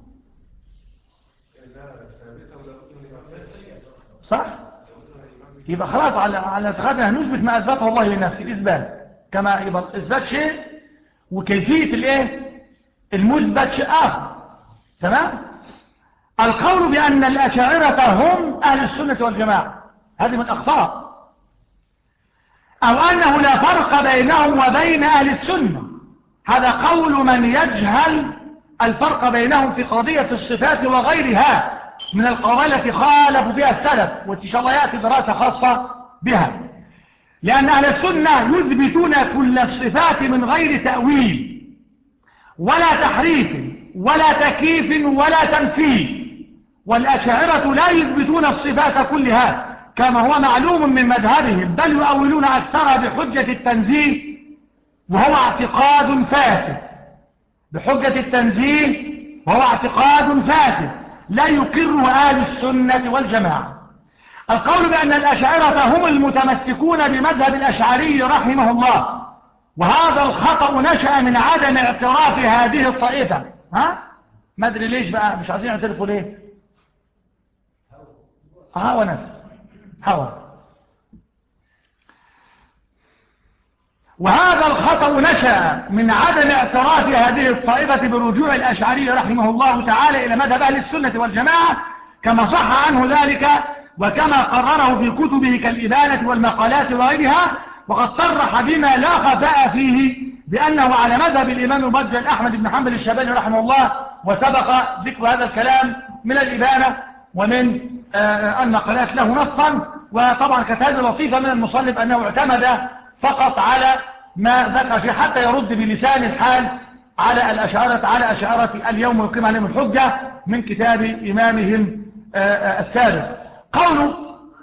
صح؟ يبقى خلاص على على اعتقادنا هنثبت ما أثبته الله لنفسه الإثبات، كما يبقى إثبات شيء وكيفية الإيه؟ المثبت شيء آخر. تمام؟ القول بأن الأشاعرة هم أهل السنة والجماعة هذه من أخطاء، أو أنه لا فرق بينهم وبين أهل السنة، هذا قول من يجهل الفرق بينهم في قضية الصفات وغيرها من القضايا التي خالفوا فيها السلف، وإن شاء الله يأتي دراسة خاصة بها. لأن أهل السنة يثبتون كل الصفات من غير تأويل ولا تحريف ولا تكييف ولا تمثيل، والأشاعرة لا يثبتون الصفات كلها كما هو معلوم من مذهبهم، بل يؤولون أكثرها بحجة التنزيه، وهو اعتقاد فاسد، بحجة التنزيه وهو اعتقاد فاسد لا يقره أهل السنة والجماعة. القول بأن الأشاعرة هم المتمسكون بمذهب الأشعري رحمه الله، وهذا الخطأ نشأ من عدم اعتراف هذه الطائفة. ها؟ ما ادري ليش بقى مش عايزين يعترفوا ليه؟ هوا نفس هوا. وهذا الخطأ نشأ من عدم اعتراف هذه الطائفة برجوع الأشعري رحمه الله تعالى إلى مذهب أهل السنة والجماعة كما صح عنه ذلك وكما قرره في كتبه كالإبانة والمقالات وغيرها، وقد صرح بما لا خفاء فيه بأنه على مذهب الإمام المبجل أحمد بن حنبل الشيباني رحمه الله، وسبق ذكر هذا الكلام من الإبانة ومن النقلات له نصا. وطبعا كانت هذه لطيفة من المصنف أنه اعتمد فقط على ما ذكر فيه حتى يرد بلسان الحال على الأشاعرة على أشاعرة اليوم ويقيم عليهم الحجة من كتاب إمامهم السابق. قوله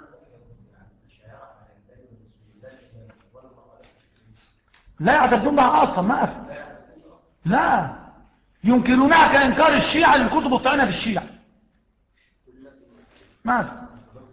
لا يعتقدون بها أصلا، ما أفهم، لا ينكرونها كإنكار الشيعة للكتب الطعنة في الشيعة، ما أفهم.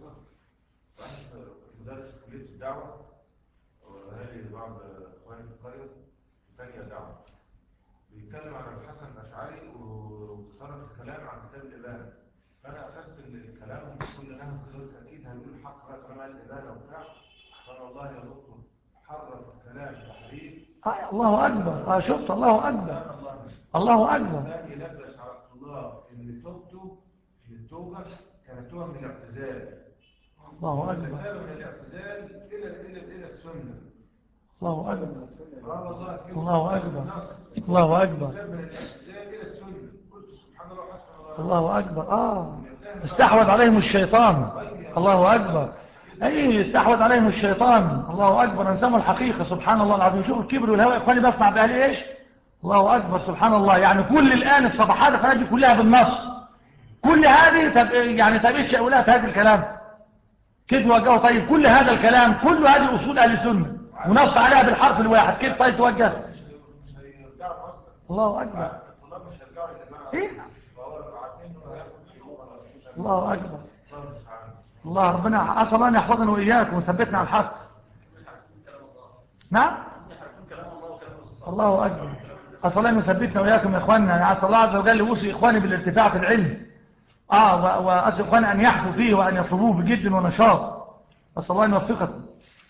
بيتكلم عن الحسن الأشعري وصرف الكلام عن كتاب الإبانة، فأنا أخذت الكلام كل له كده أكيد هنقول الحق بقى كلام الإبانة وبتاع، فأنا والله يا دكتور حرف الكلام تحريف. آه الله أكبر، آه شفت الله أكبر الله أكبر. كان يلبس على الله إن توبته في التوبة كانت توبة من الاعتزال، الله أكبر، من الاعتزال إلى إلى إلى السنة. الله أكبر الله أكبر الله أكبر من الاعتزال إلى السنة. قلت سبحان الله وحسبنا الله أكبر. آه استحوذ عليهم الشيطان، الله أكبر، أي استحوذ عليهم الشيطان، الله أكبر، انسموا الحقيقة، سبحان الله العظيم. شوفوا الكبر والهوى يا إخواني، بسمع بأهل إيش، الله أكبر، سبحان الله. يعني كل الآن الصفحات الخلاجي كلها بالنص، كل هذه تب... يعني تبيتش أولاد هذا الكلام كيف توجهه؟ طيب كل هذا الكلام كل هذه أصول أهل السنة ونص عليها بالحرف الواحد، كيف طيب توجه؟ الله أكبر. إيه؟ الله أكبر. الله ربنا أسأل الله أن يحفظنا وإياكم وثبتنا على الحق. نعم الله أكبر. أسأل الله أن يثبتنا وإياكم يا إخواننا. أسأل الله عز وجل يوصي إخواني بالارتفاع في العلم، آه وأسأل إخواني أن يحفوا فيه وأن يطلبوه بجد ونشاط. أسأل الله أن يوفقكم.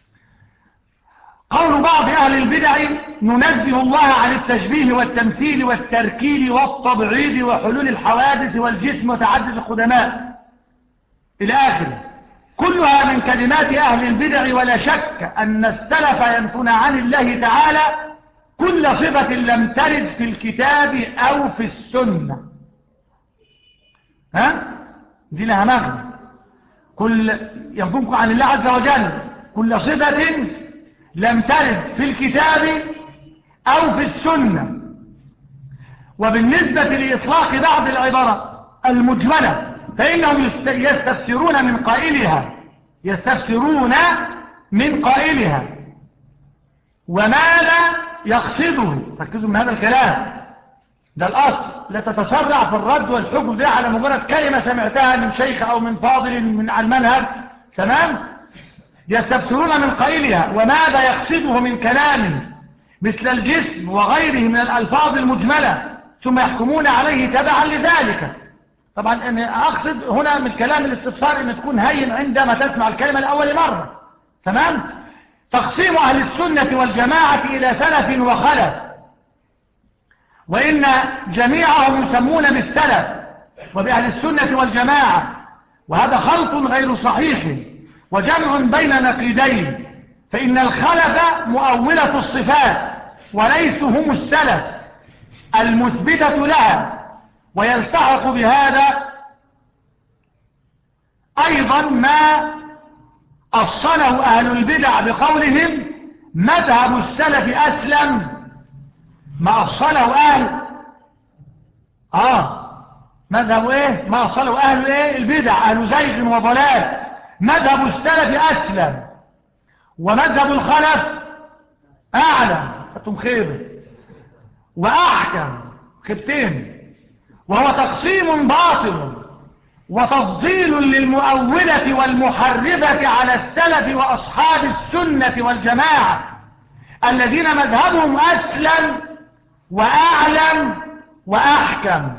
قول بعض أهل البدع ننزه الله عن التشبيه والتمثيل والتركيب والتبعيض وحلول الحوادث والجسم وتعدد القدماء إلى آخره، كلها من كلمات أهل البدع. ولا شك أن السلف ينفون عن الله تعالى كل صفة لم ترد في الكتاب أو في السنة. ها؟ دي لها مغنى. كل ينفونكم عن الله عز وجل كل صفة لم ترد في الكتاب أو في السنة. وبالنسبة لإطلاق بعض العبارات المجملة فإنهم يستفسرون من قائلها يستفسرون من قائلها وماذا يقصده. ركزوا من هذا الكلام، ده الأصل. لا تتسرع في الرد والحكم ده على مجرد كلمة سمعتها من شيخ أو من فاضل من على المنهج. تمام. يستفسرون من قائلها وماذا يقصده من كلام مثل الجسم وغيره من الألفاظ المجملة، ثم يحكمون عليه تبعا لذلك. طبعا أنا أقصد هنا من كلام الاستفسار أن تكون هين عندما تسمع الكلمة لأول مرة. تمام. تقسيم أهل السنة والجماعة إلى سلف وخلف، وإن جميعهم يسمون بالسلف وبأهل السنة والجماعة، وهذا خلط غير صحيح وجمع بين نقيضين، فإن الخلف مؤولة الصفات وليسوا هم السلف المثبتة لها. ويلتحق بهذا أيضا ما أصله أهل البدع بقولهم مذهب السلف أسلم. ما أصله أهل آه مذهب إيه ما أصله أهل إيه البدع، أهل زيغ وضلال. مذهب السلف أسلم ومذهب الخلف أعلم، أنتم خيبة وأحكم خبتين، وهو تقسيم باطل وتفضيل للمؤولة والمحرفة على السلف وأصحاب السنة والجماعة الذين مذهبهم أسلم وأعلم وأحكم.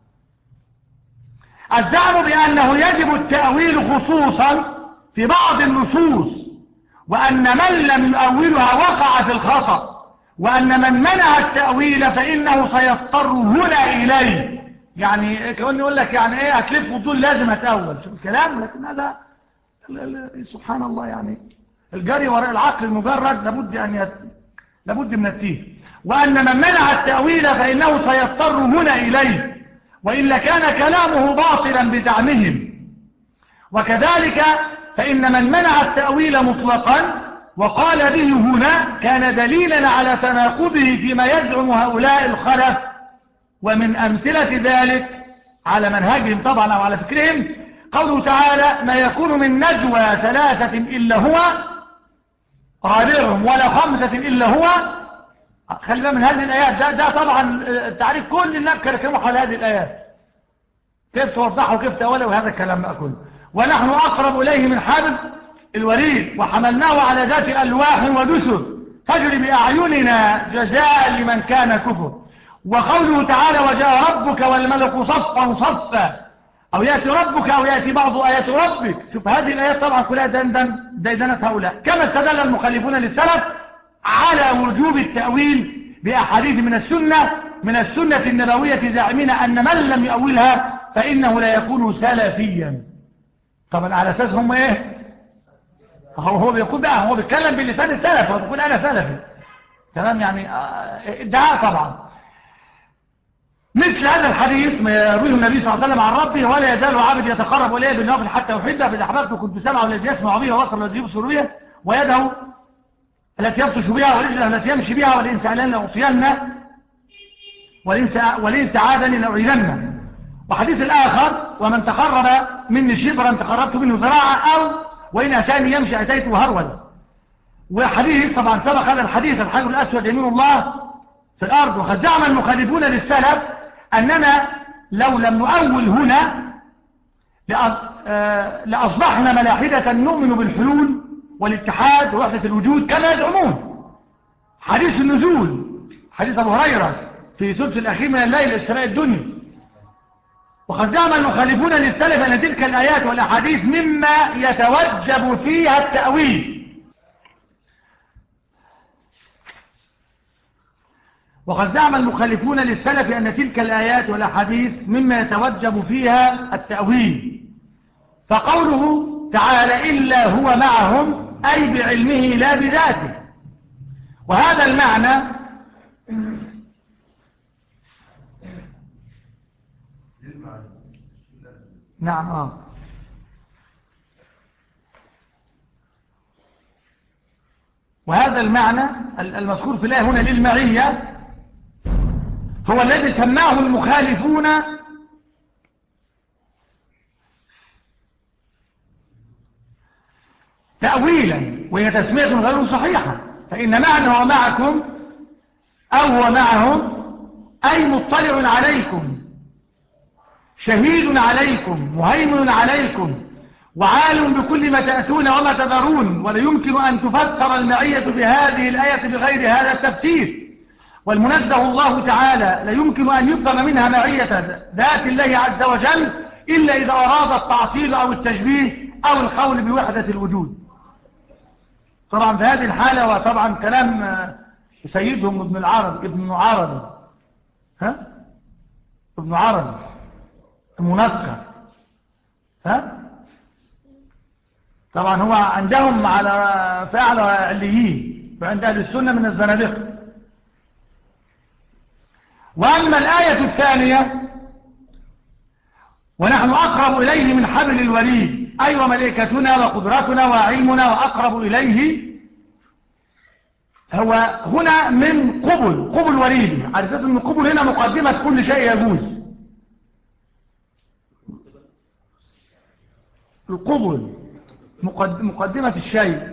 الزعم بأنه يجب التأويل خصوصا في بعض النصوص، وأن من لم يؤولها وقع في الخطأ، وأن من منع التأويل فإنه سيضطر هنا إليه. يعني كأنه يقول لك يعني ايه هتلف وتقول لازم هتأول، شوف الكلام. لكن هذا سبحان الله، يعني الجري وراء العقل المجرد لابد أن يت... لابد من التيه. وأن من منع التأويل فإنه سيضطر هنا إليه، وإلا كان كلامه باطلا بزعمهم. وكذلك فإن من منع التأويل مطلقا وقال به هنا كان دليلا على تناقضه فيما يزعم هؤلاء الخلف. ومن أمثلة ذلك على منهجهم طبعا أو على فكرهم قوله تعالى ما يكون من نجوى ثلاثة إلا هو رابعهم ولا خمسة إلا هو. خلي من هذه الآيات ده, ده طبعا تعريف كل الناس كانوا يكلموا حول هذه الآيات، كيف توضحوا وكيف تأولوا هذا الكلام بقى كله. ونحن أقرب إليه من حبل الوريد وحملناه على ذات ألواح ودسر تجري بأعيننا جزاء لمن كان كفر. وقوله تعالى وجاء ربك والملك صفا صفا، أو يأتي ربك أو يأتي بعض آيات ربك. شوف هذه الآيات طبعا كلها دندن ديدنة هؤلاء. كما استدل المخالفون للسلف على وجوب التأويل بأحاديث من السنة من السنة النبوية زاعمين أن من لم يؤولها فإنه لا يكون سلفيا. طبعا على أساس هم إيه هو هو بيقول بقى، هو بيتكلم بلسان السلف، هو بيقول أنا سلفي. تمام. يعني ادعاء طبعا. مثل هذا الحديث ما يرويه النبي صلى الله عليه وسلم عن ربه ولا يزال عبد يتقرب إليه بالنوافل حتى يحبه، فإذا أحببته كنت سمعه الذي يسمع به وبصره الذي يبصر به ويده التي يبطش بها ورجله التي يمشي بها ولئن سألن لأعطين ولئن سعادني لأعيذن. وحديث الآخر ومن تقرب مني شبرا تقربت منه ذراعا، أو وإن أتاني يمشي أتيته هرولا. وحديث طبعا سبق هذا الحديث الحجر الأسود يمين الله في الأرض. وقد زعم المخالفون للسلف أننا لو لم نؤول هنا لأصبحنا ملاحدة نؤمن بالحلول والاتحاد ووحدة الوجود كما يزعمون. حديث النزول حديث أبو هريرة في ثلث الأخير من الليل السماء الدنيا. وقد زعم المخالفون للسلف أن تلك الآيات والأحاديث مما يتوجب فيها التأويل. وقد زعم المخالفون للسلف أن تلك الآيات والأحاديث مما يتوجب فيها التأويل. فقوله تعالى إلا هو معهم أي بعلمه لا بذاته. وهذا المعنى نعم آه. وهذا المعنى المذكور في الآية هنا للمعية هو الذي سماه المخالفون تأويلا، وهي تسمية غير صحيحة. فإن معنى هو معكم أو هو معهم أي مطلع عليكم، شهيد عليكم، مهيمن عليكم، وعالم بكل ما تأتون وما تذرون. ولا يمكن أن تفسر المعية بهذه الآية بغير هذا التفسير. والمنزه الله تعالى لا يمكن أن يفهم منها معية ذات الله عز وجل إلا إذا أراد التعطيل أو التشبيه أو القول بوحدة الوجود. طبعا في هذه الحالة، وطبعا كلام سيدهم ابن العربي ابن عربي ها ابن عربي المنكر، ها طبعا هو عندهم على فعل عليين، وعند أهل السنة من الزنادقة. وأما الآية الثانية ونحن أقرب إليه من حبل الوريد، أي وملائكتنا وقدرتنا وعلمنا وأقرب إليه، هو هنا من قبل قبل وريد، على أساس أن قبل هنا مقدمة كل شيء يجوز. القبل مقدمة الشيء.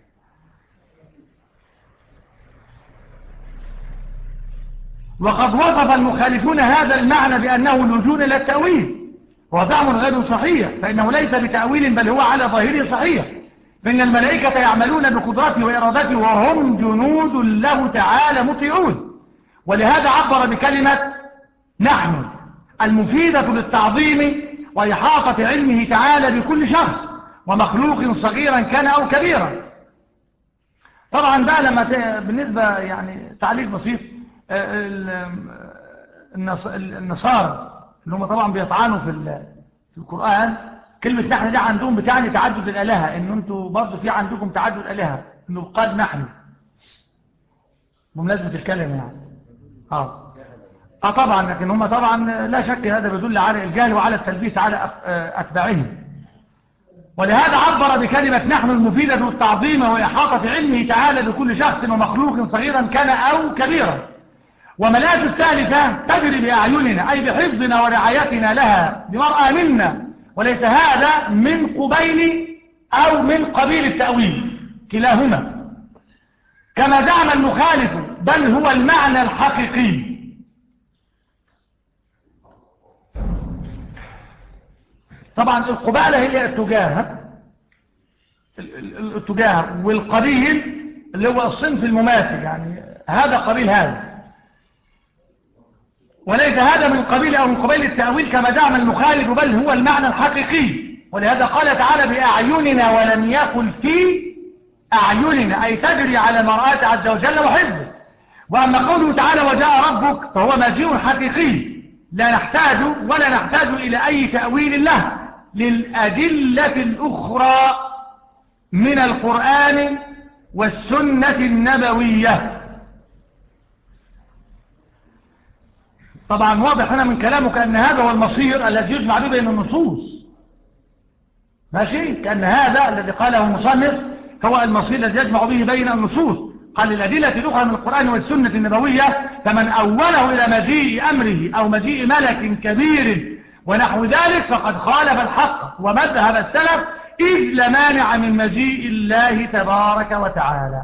وقد وصف المخالفون هذا المعنى بأنه اللجوء إلى التأويل، وضعم غير صحيح، فإنه ليس بتأويل بل هو على ظاهره صحيح، فإن الملائكة يعملون بقدرته وإرادته وهم جنود له تعالى مطيعون. ولهذا عبر بكلمة نحن المفيدة للتعظيم وإحاطة علمه تعالى بكل شخص ومخلوق صغيرا كان أو كبيرا. طبعا بقى لما بالنسبة يعني تعليق بسيط، النصارى اللي هم طبعا بيطعنوا في القرآن، كلمة نحن دي عندهم بتعني تعدد الآلهة، ان انتوا برضو في عندكم تعدد الآلهة، انه قد نحن بمناسبة الكلمة يعني اه اه طبعا، لكن هم طبعا لا شك هذا بيدل على الجهل وعلى التلبيس على أتباعهم. ولهذا عبر بكلمة نحن المفيدة للتعظيم وإحاطة علمه تعالى بكل شخص ومخلوق صغيرا كان أو كبيرا. وملاك الثالثة تجري بأعيننا، أي بحفظنا ورعايتنا لها بمرأى منا، وليس هذا من قبيل أو من قبيل التأويل، كلاهما كما زعم المخالف، بل هو المعنى الحقيقي. طبعا القبالة هي التجاه، التجاه، والقبيل اللي هو الصنف المماثل، يعني هذا قبيل هذا، وليس هذا من قبيل أو من قبيل التأويل كما زعم المخالف، بل هو المعنى الحقيقي. ولهذا قال تعالى بأعيننا ولم يقل في أعيننا، أي تجري على مرآة عز وجل وحفظه. وأما قوله تعالى وجاء ربك فهو مجيء حقيقي، لا نحتاج ولا نحتاج إلى أي تأويل له للأدلة الأخرى من القرآن والسنة النبوية. طبعا واضح هنا من كلامك أن هذا هو المصير الذي يجمع به بين النصوص، ماشي، كأن هذا الذي قاله المصنف هو المصير الذي يجمع به بين النصوص. قال الأدلة الأخرى من القرآن والسنة النبوية، فمن أوله إلى مجيء أمره أو مجيء ملك كبير ونحو ذلك فقد خالف الحق ومذهب السلف، إذ لمانع من مجيء الله تبارك وتعالى.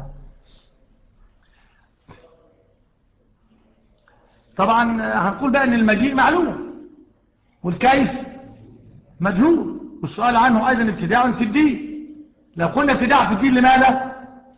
طبعا هنقول بقى أن المجيء معلوم والكيف مجهول، والسؤال عنه أيضا ابتداع في الدين. لو قلنا ابتداع في الدين لماذا؟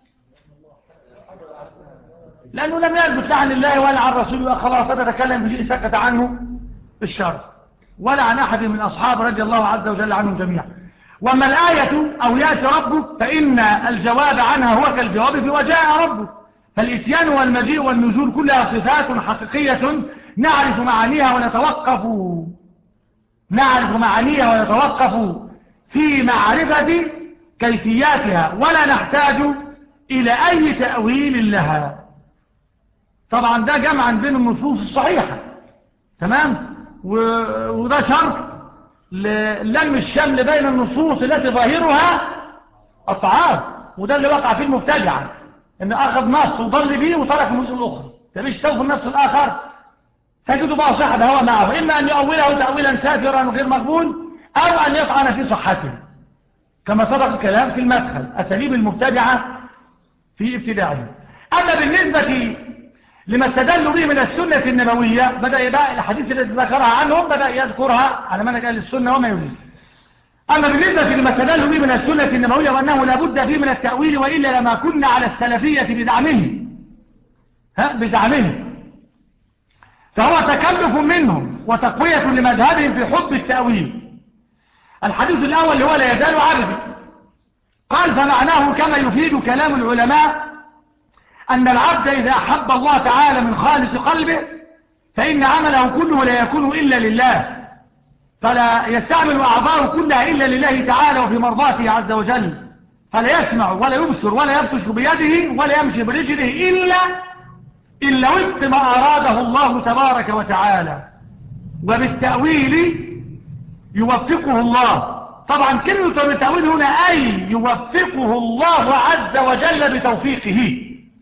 لأنه لم يثبت لا عن الله ولا عن رسوله، خلاص تتكلم بشيء سكت عنه الشرع ولا عن أحد من أصحاب رضي الله عز وجل عنهم جميعا. وأما الآية أو يأتي ربك فإن الجواب عنها هو كالجواب في وجاء ربك، فالإتيان والمجيء والنزول كلها صفات حقيقية نعرف معانيها ونتوقف نعرف معانيها ونتوقف في معرفة كيفياتها ولا نحتاج إلى أي تأويل لها. طبعا ده جمعا بين النصوص الصحيحة، تمام، وده شرط للم الشمل بين النصوص التي ظاهرها الطعام، وده اللي وقع فيه المبتدعة، ان اخذ نص وضل به وترك النصوص الاخرى. تبيش تشوف النص الاخر تجده بقى صاحب هو معه، اما ان يؤوله تأويلا سافرا غير مقبول او ان يطعن في صحته، كما سبق الكلام في المدخل اساليب المبتدعة في ابتداعه. أما بالنسبة لما استدلوا به من السنة النبوية بدأ يبقى الحديث الذي ذكرها عنهم بدأ يذكرها على منهج أهل السنة وما يريد. أما بالنسبة لما استدلوا به من السنة النبوية وأنه لا بد فيه من التأويل وإلا لما كنا على السلفية بدعمه ها بزعمه، فهو تكلف منهم وتقوية لمذهبهم في حب التأويل. الحديث الأول هو لا يزال عبدي، قال فمعناه كما يفيد كلام العلماء أن العبد إذا أحب الله تعالى من خالص قلبه فإن عمله كله لا يكون إلا لله، فلا يستعمل أعضاءه كلها إلا لله تعالى وفي مرضاته عز وجل، فلا يسمع ولا يبصر ولا يبطش بيده ولا يمشي برجله إلا إلا وفق ما أراده الله تبارك وتعالى، وبالتأويل يوفقه الله. طبعا كلمة بالتأويل هنا أي يوفقه الله عز وجل بتوفيقه،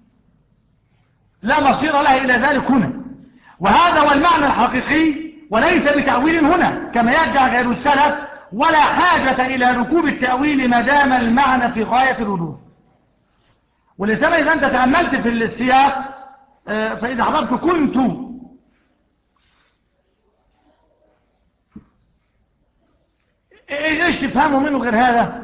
لا مصير له إلى ذلك هنا، وهذا هو المعنى الحقيقي، وليس بتأويل هنا كما يرجع غير السلف، ولا حاجة إلى ركوب التأويل ما دام المعنى في غاية الوضوح. ولسبب إذا أنت تأملت في السياق فإذا حضرت كنت إيش تفهموا منه غير هذا؟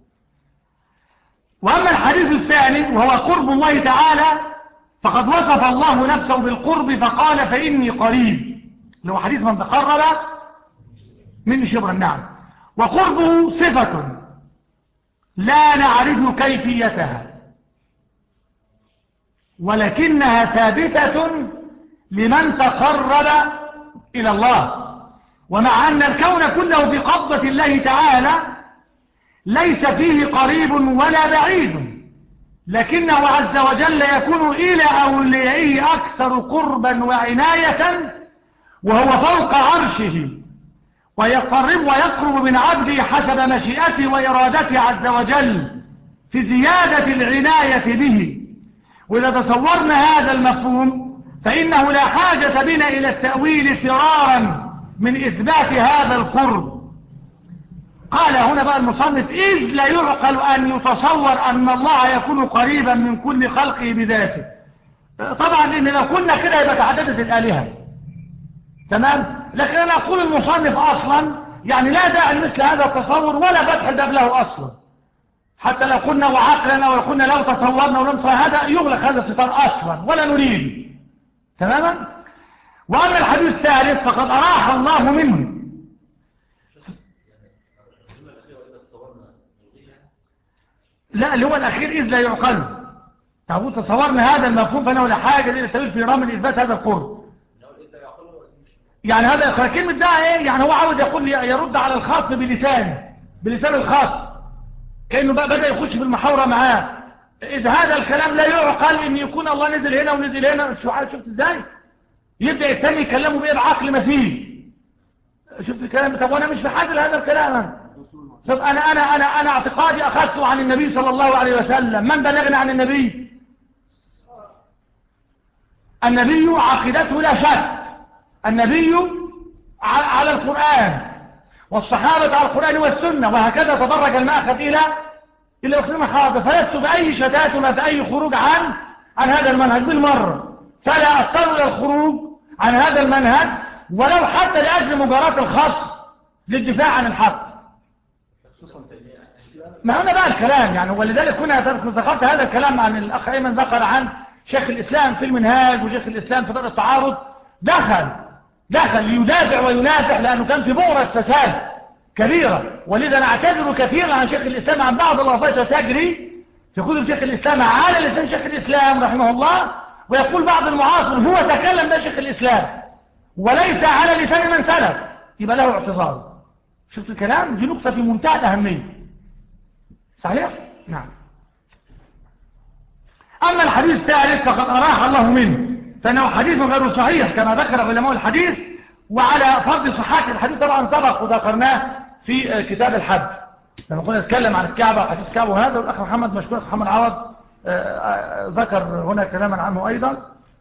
وأما الحديث الثاني وهو قرب الله تعالى فقد وصف الله نفسه بالقرب فقال فإني قريب، اللي هو حديث من تقرب من شبر النعم، وقربه صفة لا نعرف كيفيتها ولكنها ثابتة لمن تقرب إلى الله، ومع أن الكون كله في قبضة الله تعالى ليس فيه قريب ولا بعيد، لكنه عز وجل يكون إلى أوليائه أكثر قربا وعناية وهو فوق عرشه، ويقرب ويقرب من عبده حسب مشيئته وإرادته عز وجل في زيادة العناية به. وإذا تصورنا هذا المفهوم فإنه لا حاجة بنا إلى التأويل فرارا من إثبات هذا القرب. قال هنا بقى المصنف إذ لا يعقل أن يتصور أن الله يكون قريبا من كل خلقه بذاته. طبعا إن لو كنا كده يبقى تعددت الآلهة، تمام، لكن أنا أقول المصنف أصلا يعني لا داعي لمثل هذا التصور ولا فتح الباب له أصلا، حتى لو قلنا وعقلنا وقلنا لو تصورنا ولم هذا يغلق هذا الستار أصلا ولا نريد، تماما. وأما الحديث الثالث فقد أراح الله منه. لا اللي هو الأخير إذ لا يعقل، تعود تصورنا هذا المفهوم فإنه لا حاجة إلى التأويل في رامي إثبات هذا القرب. يعني هذا إخراج كلمة ده إيه؟ يعني هو عاوز يقول يرد على الخاص بلسانه بلسان الخاص، كأنه بقى بدأ يخش في المحاورة معاه. إذا هذا الكلام لا يعقل إن يكون الله نزل هنا ونزل هنا، شو عايز شفت إزاي؟ يبدأ الثاني يكلمه بإيه بعقل ما فيه. شفت الكلام؟ طب وأنا مش بحاجة لهذا الكلام. طب أنا أنا أنا أنا اعتقادي أخذته عن النبي صلى الله عليه وسلم. من بلغنا عن النبي؟ النبي عقيدته لا شك، النبي على القرآن والصحابة على القرآن والسنة، وهكذا تدرج المأخذ إلى إلى وقتنا حاضر، فلست بأي شتات ولا بأي خروج عن عن هذا المنهج بالمرة، فلا أضطر إلى الخروج عن هذا المنهج ولو حتى لأجل مجاراة الخاص للدفاع عن الحق. ما هنا بقى الكلام يعني، ولذلك كنا ذكرت هذا الكلام عن الأخ أيمن، ذكر عن شيخ الإسلام في المنهاج وشيخ الإسلام في دار التعارض، دخل دخل ليدافع وينافع لأنه كان في بؤرة فساد كبيرة. ولذا نعتذر كثيرا عن شيخ الإسلام عن بعض الألفاظ تجري في كتب شيخ الإسلام على لسان شيخ الإسلام رحمه الله، ويقول بعض المعاصر هو تكلم ده شيخ الإسلام وليس على لسان من سلف، يبقى له اعتذار. شفت الكلام؟ دي نقطة في منتهى الأهمية. صحيح؟ نعم. أما الحديث الثالث فقد أراح الله منه، فإنه حديث غير صحيح كما ذكر علماء الحديث، وعلى فرض صحة الحديث طبعا سبق وذكرناه في كتاب الحج لما كنا نتكلم عن الكعبة وحديث الكعبة، وهذا والأخ محمد مشكور محمد عوض ذكر هنا كلاما عنه أيضا.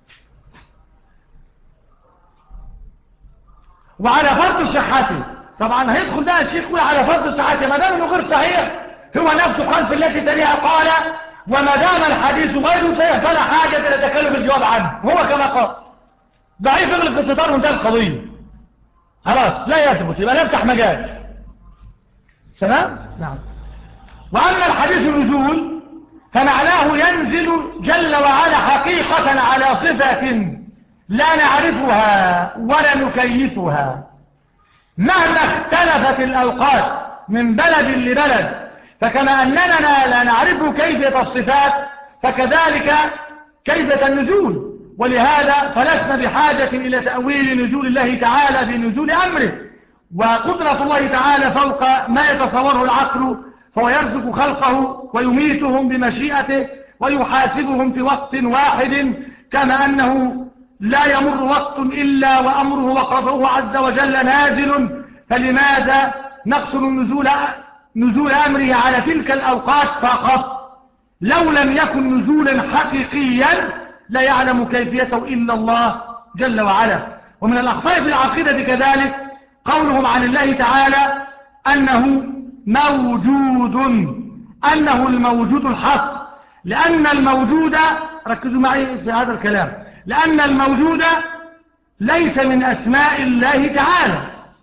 وعلى فرض صحته طبعا هيدخل بقى الشيخ على فرض صحته ما دام انه غير صحيح، هو نفسه قال في التي تليها قال وما دام الحديث غير صحيح فلا حاجة إلى تكلف الجواب عنه، هو كما قال ضعيف يغلب في الستار وانتهى القضية، خلاص لا يثبت، يبقى نفتح مجال. تمام؟ نعم. وأما الحديث النزول فمعناه ينزل جل وعلا حقيقة على صفة لا نعرفها ولا نكيفها مهما اختلفت الأوقات من بلد لبلد، فكما أننا لا نعرف كيفية الصفات فكذلك كيفية النزول، ولهذا فلسنا بحاجة إلى تأويل نزول الله تعالى بنزول أمره، وقدرة الله تعالى فوق ما يتصوره العقل، فهو يرزق خلقه ويميتهم بمشيئته ويحاسبهم في وقت واحد، كما أنه لا يمر وقت إلا وأمره وقضاه عز وجل نازل، فلماذا نقصر نزول, نزول أمره على تلك الأوقات فقط؟ لو لم يكن نزولا حقيقيا لا يعلم كيفيته إلا الله جل وعلا. ومن الأخطاء في العقيدة كذلك قولهم عن الله تعالى أنه موجود، أنه الموجود الحق، لأن الموجود، ركزوا معي في هذا الكلام، لأن الموجود ليس من أسماء الله تعالى،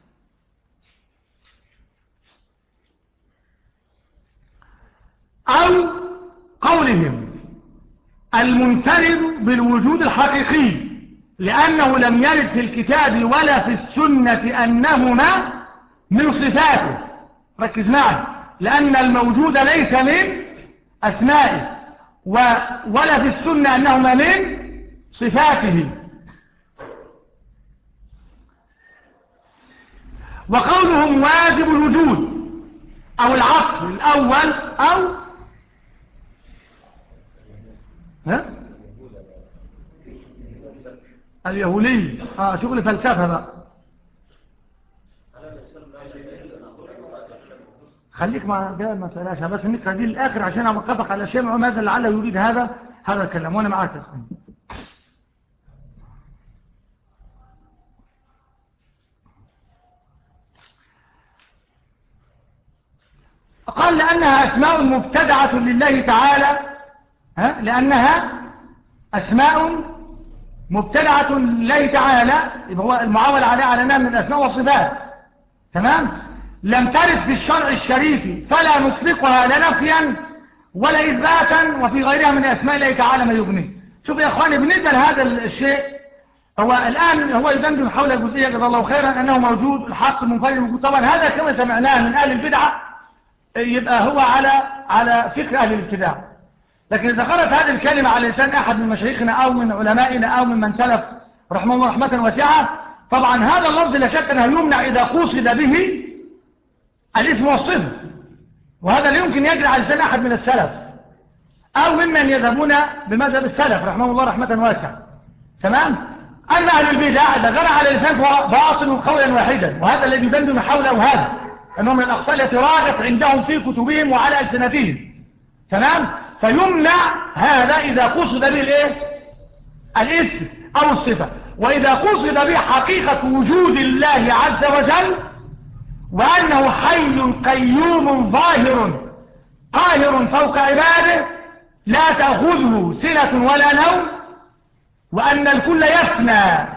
أو قولهم المنفرد بالوجود الحقيقي، لأنه لم يرد في الكتاب ولا في السنة أنهما من صفاته. ركز معي، لأن الموجود ليس من أسمائه ولا في السنة أنهما من صفاته. وقولهم واجب الوجود أو العقل الأول أو ها؟ اليهودي آه شغل فلسفة بقى. خليك مع ده ما تسألهاش، بس نكره دي الآخر عشان أوقفك على شيء ماذا لعله يريد هذا هذا الكلام وأنا معاك. قال لأنها أسماء مبتدعة لله تعالى، ها؟ لأنها أسماء مبتدعة لله تعالى، يبقى هو المعول عليها على أنها من الأسماء والصفات. تمام؟ لم ترد في الشرع الشريف فلا نطلقها لا نفيا ولا إثباتا، وفي غيرها من أسماء الله تعالى ما يغني. شوف يا أخواني، بالنسبة لهذا الشيء هو الآن هو يدندن حول الجزئية جزا الله خيرا أنه موجود الحق المنفرد موجود. طبعا هذا كما سمعناه من أهل البدعة يبقى هو على على فكر أهل الابتداع، لكن إذا قرأت هذه الكلمة على لسان أحد من مشايخنا أو من علمائنا أو من من سلف رحمه الله رحمة واسعة، طبعا هذا اللفظ لا شك أنه يمنع إذا قصد به الاسم والصفة، وهذا لا يمكن يجري على لسان أحد من السلف أو ممن يذهبون بمذهب السلف رحمه الله رحمة واسعة. تمام؟ أما أهل البدع إذا جرى على لسان باطل قولا واحدا، وهذا الذي يدندن حوله هذا أنه من الأخطاء التي راجت عندهم في كتبهم وعلى ألسنتهم. تمام؟ فيمنع هذا إذا قصد به الايه؟ الاسم أو الصفة، وإذا قصد به حقيقة وجود الله عز وجل وأنه حي قيوم ظاهر قاهر فوق عباده لا تأخذه سنة ولا نوم، وأن الكل يفنى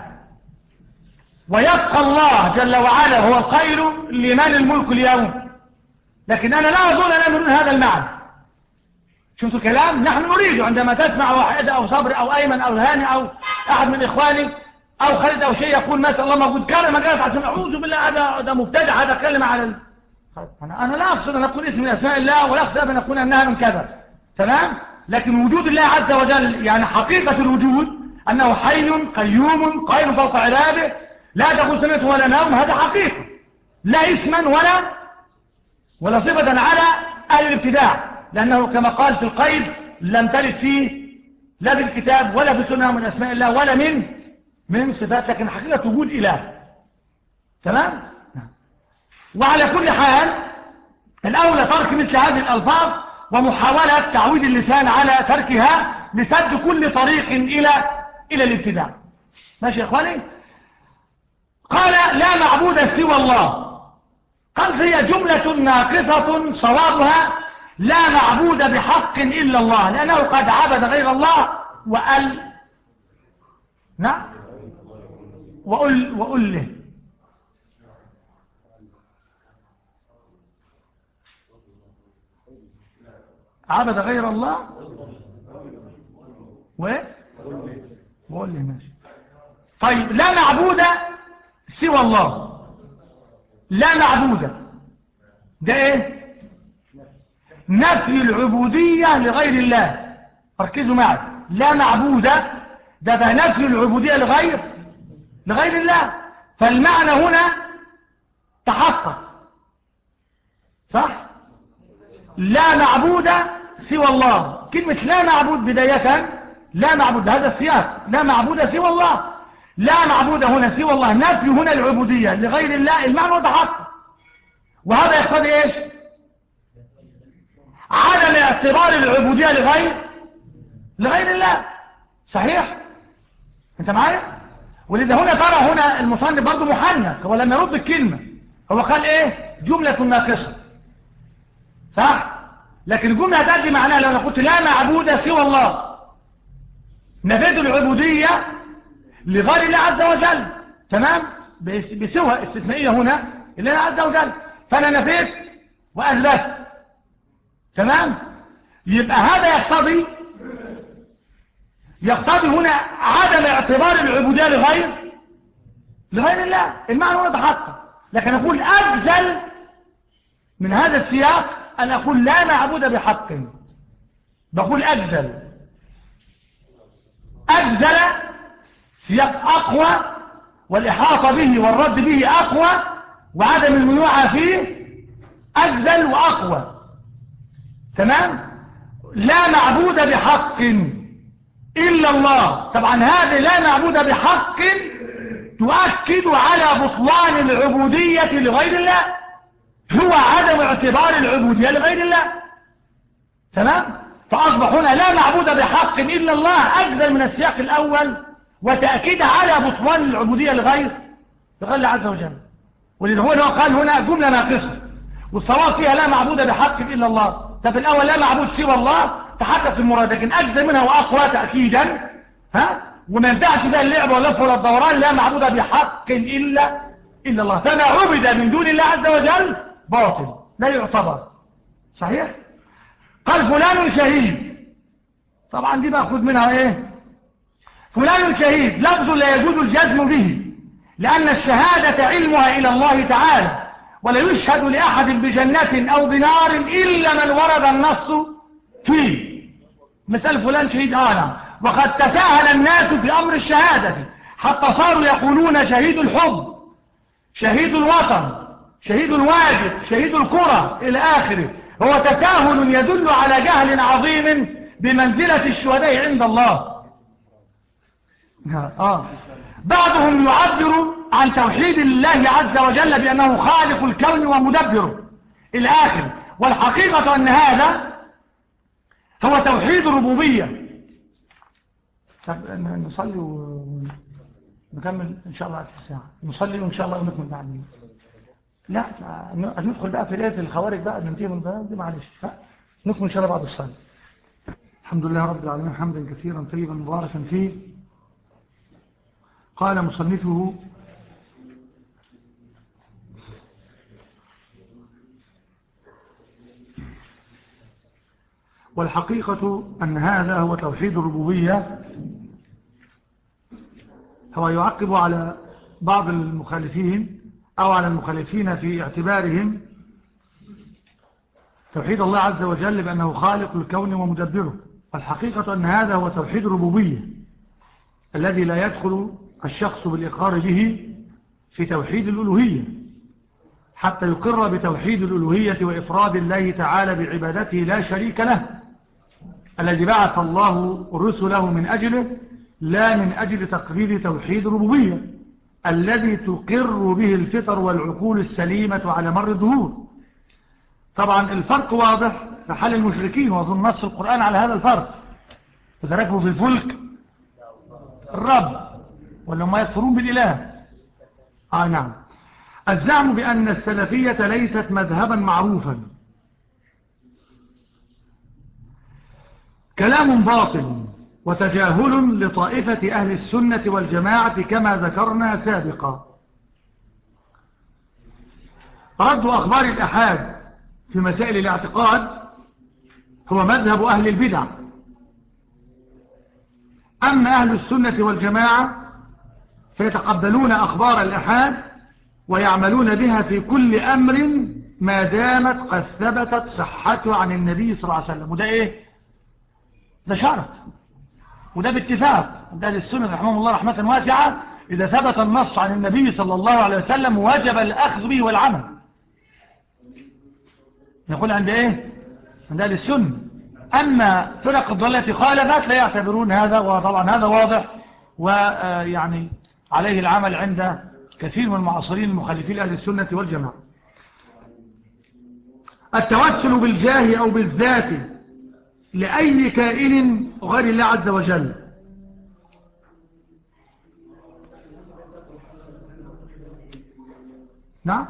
ويبقى الله جل وعلا هو القائل لمن الملك اليوم. لكن أنا لا أظن أن أمر هذا المعنى. شفتوا الكلام؟ نحن نريد عندما تسمع واحد أو صبر أو أيمن أو هاني أو أحد من إخواني أو خالد أو شيء يقول ما شاء الله موجود كلمة قالت عشان أعوذ بالله هذا هذا مبتدع، هذا كلمة على ال... أنا أنا لا أقصد أن أقول اسم من أسماء الله ولا أقصد أن أقول أنها من كذا. تمام؟ لكن وجود الله عز وجل يعني حقيقة الوجود أنه حي قيوم قائم فوق عباده لا تأخذ سنة ولا نوم، هذا حقيقة لا اسما ولا ولا صفة على أهل الابتداع، لأنه كما قال في القيد لم ترد فيه لا بالكتاب ولا بالسنة من أسماء الله ولا من من صفات، لكن حقيقة وجود إله. تمام؟ وعلى كل حال الأولى ترك مثل هذه الألفاظ ومحاولة تعويد اللسان على تركها لسد كل طريق إلى إلى الابتداع. ماشي يا إخواني؟ قال لا معبود سوى الله. قال هي جملة ناقصة صوابها لا معبود بحق إلا الله، لأنه قد عبد غير الله وقال نعم وقل وقل له عبد غير الله و وقل له ماشي. طيب لا معبود سوى الله، لا معبود ده ايه؟ نفي العبودية لغير الله. ركزوا معي، لا معبود ده ده نفي العبودية لغير لغير الله. فالمعنى هنا تحقق صح؟ لا معبود سوى الله. كلمة لا معبود بداية، لا معبود هذا السياق، لا معبود سوى الله، لا معبود هنا سوى الله، نفي هنا العبودية لغير الله، المعنى تحقق. وهذا يقتضي ايش؟ عدم اعتبار العبودية لغير لغير الله. صحيح؟ انت معايا؟ ولذا هنا ترى هنا المصنف برضه محنك، هو لم يرد الكلمة، هو قال ايه؟ جملة ناقصة صح؟ لكن الجملة تأتي معناها لو انا قلت لا معبود سوى الله، نفيت العبودية لغير الله عز وجل، تمام؟ بسوى استثنائية هنا لله عز وجل، فانا نفيت واثبت، تمام؟ يبقى هذا يقتضي يقتضي هنا عدم اعتبار العبودية لغير لغير الله، المعنى هنا تحقق. لكن أقول أجزل من هذا السياق أن أقول لا معبود بحق، بقول أجزل أجزل سياق أقوى، والإحاطة به والرد به أقوى، وعدم المنوعة فيه أجزل وأقوى، تمام؟ لا معبود بحق إلا الله. طبعا هذا لا معبود بحق تؤكد على بطلان العبودية لغير الله، هو عدم اعتبار العبودية لغير الله، تمام؟ فأصبح هنا لا معبود بحق إلا الله أجزل من السياق الأول، وتأكيد على بطلان العبودية لغير لغير الله عز وجل. ولذا هو قال هنا جملة ناقصة، والصواب فيها لا معبود بحق إلا الله. طب الأول لا معبود سوى الله تحقق المراد، لكن أجزل منها وأقوى تأكيدا، ها؟ وما ينفعش بقى اللعب واللف ولا الدوران، لا معبود بحق إلا إلا الله. فما عبد من دون الله عز وجل باطل لا يعتبر. صحيح؟ قال فلان شهيد، طبعا دي باخذ منها ايه؟ فلان شهيد لفظ لا يجوز الجزم به، لأن الشهادة علمها إلى الله تعالى، ولا يشهد لأحد بجنة أو بنار إلا من ورد النص فيه. مثل فلان شهيد آنا. وقد تساهل الناس في أمر الشهادة حتى صاروا يقولون شهيد الحب، شهيد الوطن، شهيد الواجب، شهيد الكرة إلى آخره. هو تساهل يدل على جهل عظيم بمنزلة الشهداء عند الله. آه. بعضهم يعبر عن توحيد الله عز وجل بأنه خالق الكون ومدبره إلى آخره، والحقيقة أن هذا هو توحيد الربوبية. طب نصلي ونكمل إن شاء الله في ساعة، نصلي وإن شاء الله ونكمل بعدين. لا ندخل بقى في ليلة الخوارج بقى، ننتهي من البلد دي معلش، نكمل إن شاء الله بعد الصلاة. الحمد لله رب العالمين حمدا كثيرا طيبا مباركا فيه. قال مصنفه والحقيقة أن هذا هو توحيد الربوبية. هو يعقب على بعض المخالفين أو على المخالفين في اعتبارهم توحيد الله عز وجل بأنه خالق الكون ومدبره. والحقيقة أن هذا هو توحيد الربوبية الذي لا يدخل الشخص بالإقرار به في توحيد الألوهية حتى يقر بتوحيد الألوهية وإفراد الله تعالى بعبادته لا شريك له، الذي بعث الله رسله من أجله، لا من أجل تقرير توحيد الربوبية الذي تقر به الفطر والعقول السليمة على مر الدهور. طبعا الفرق واضح في حال المشركين، وظن نص القرآن على هذا الفرق. إذا ركبوا في الفلك الرب ولا ما يكفرون بالإله. آه نعم. الزعم بأن السلفية ليست مذهبا معروفا كلام باطل وتجاهل لطائفة أهل السنة والجماعة كما ذكرنا سابقا. رد أخبار الأحاد في مسائل الاعتقاد هو مذهب أهل البدع. أما أهل السنة والجماعة فيتقبلون أخبار الأحاد ويعملون بها في كل أمر ما دامت قد ثبتت صحته عن النبي صلى الله عليه وسلم. وده إيه؟ ده شرط، وده باتفاق ده للسنة رحمه الله رحمة واسعة. إذا ثبت النص عن النبي صلى الله عليه وسلم وجب الأخذ به والعمل. يقول عند إيه؟ عند أهل السنة. أما فرق الضالة خالفت لا يعتبرون هذا، وطبعا هذا واضح ويعني عليه العمل عند كثير من المعاصرين المخالفين لأهل السنة والجماعة. التوسل بالجاه أو بالذات لأي كائن غير الله عز وجل. نعم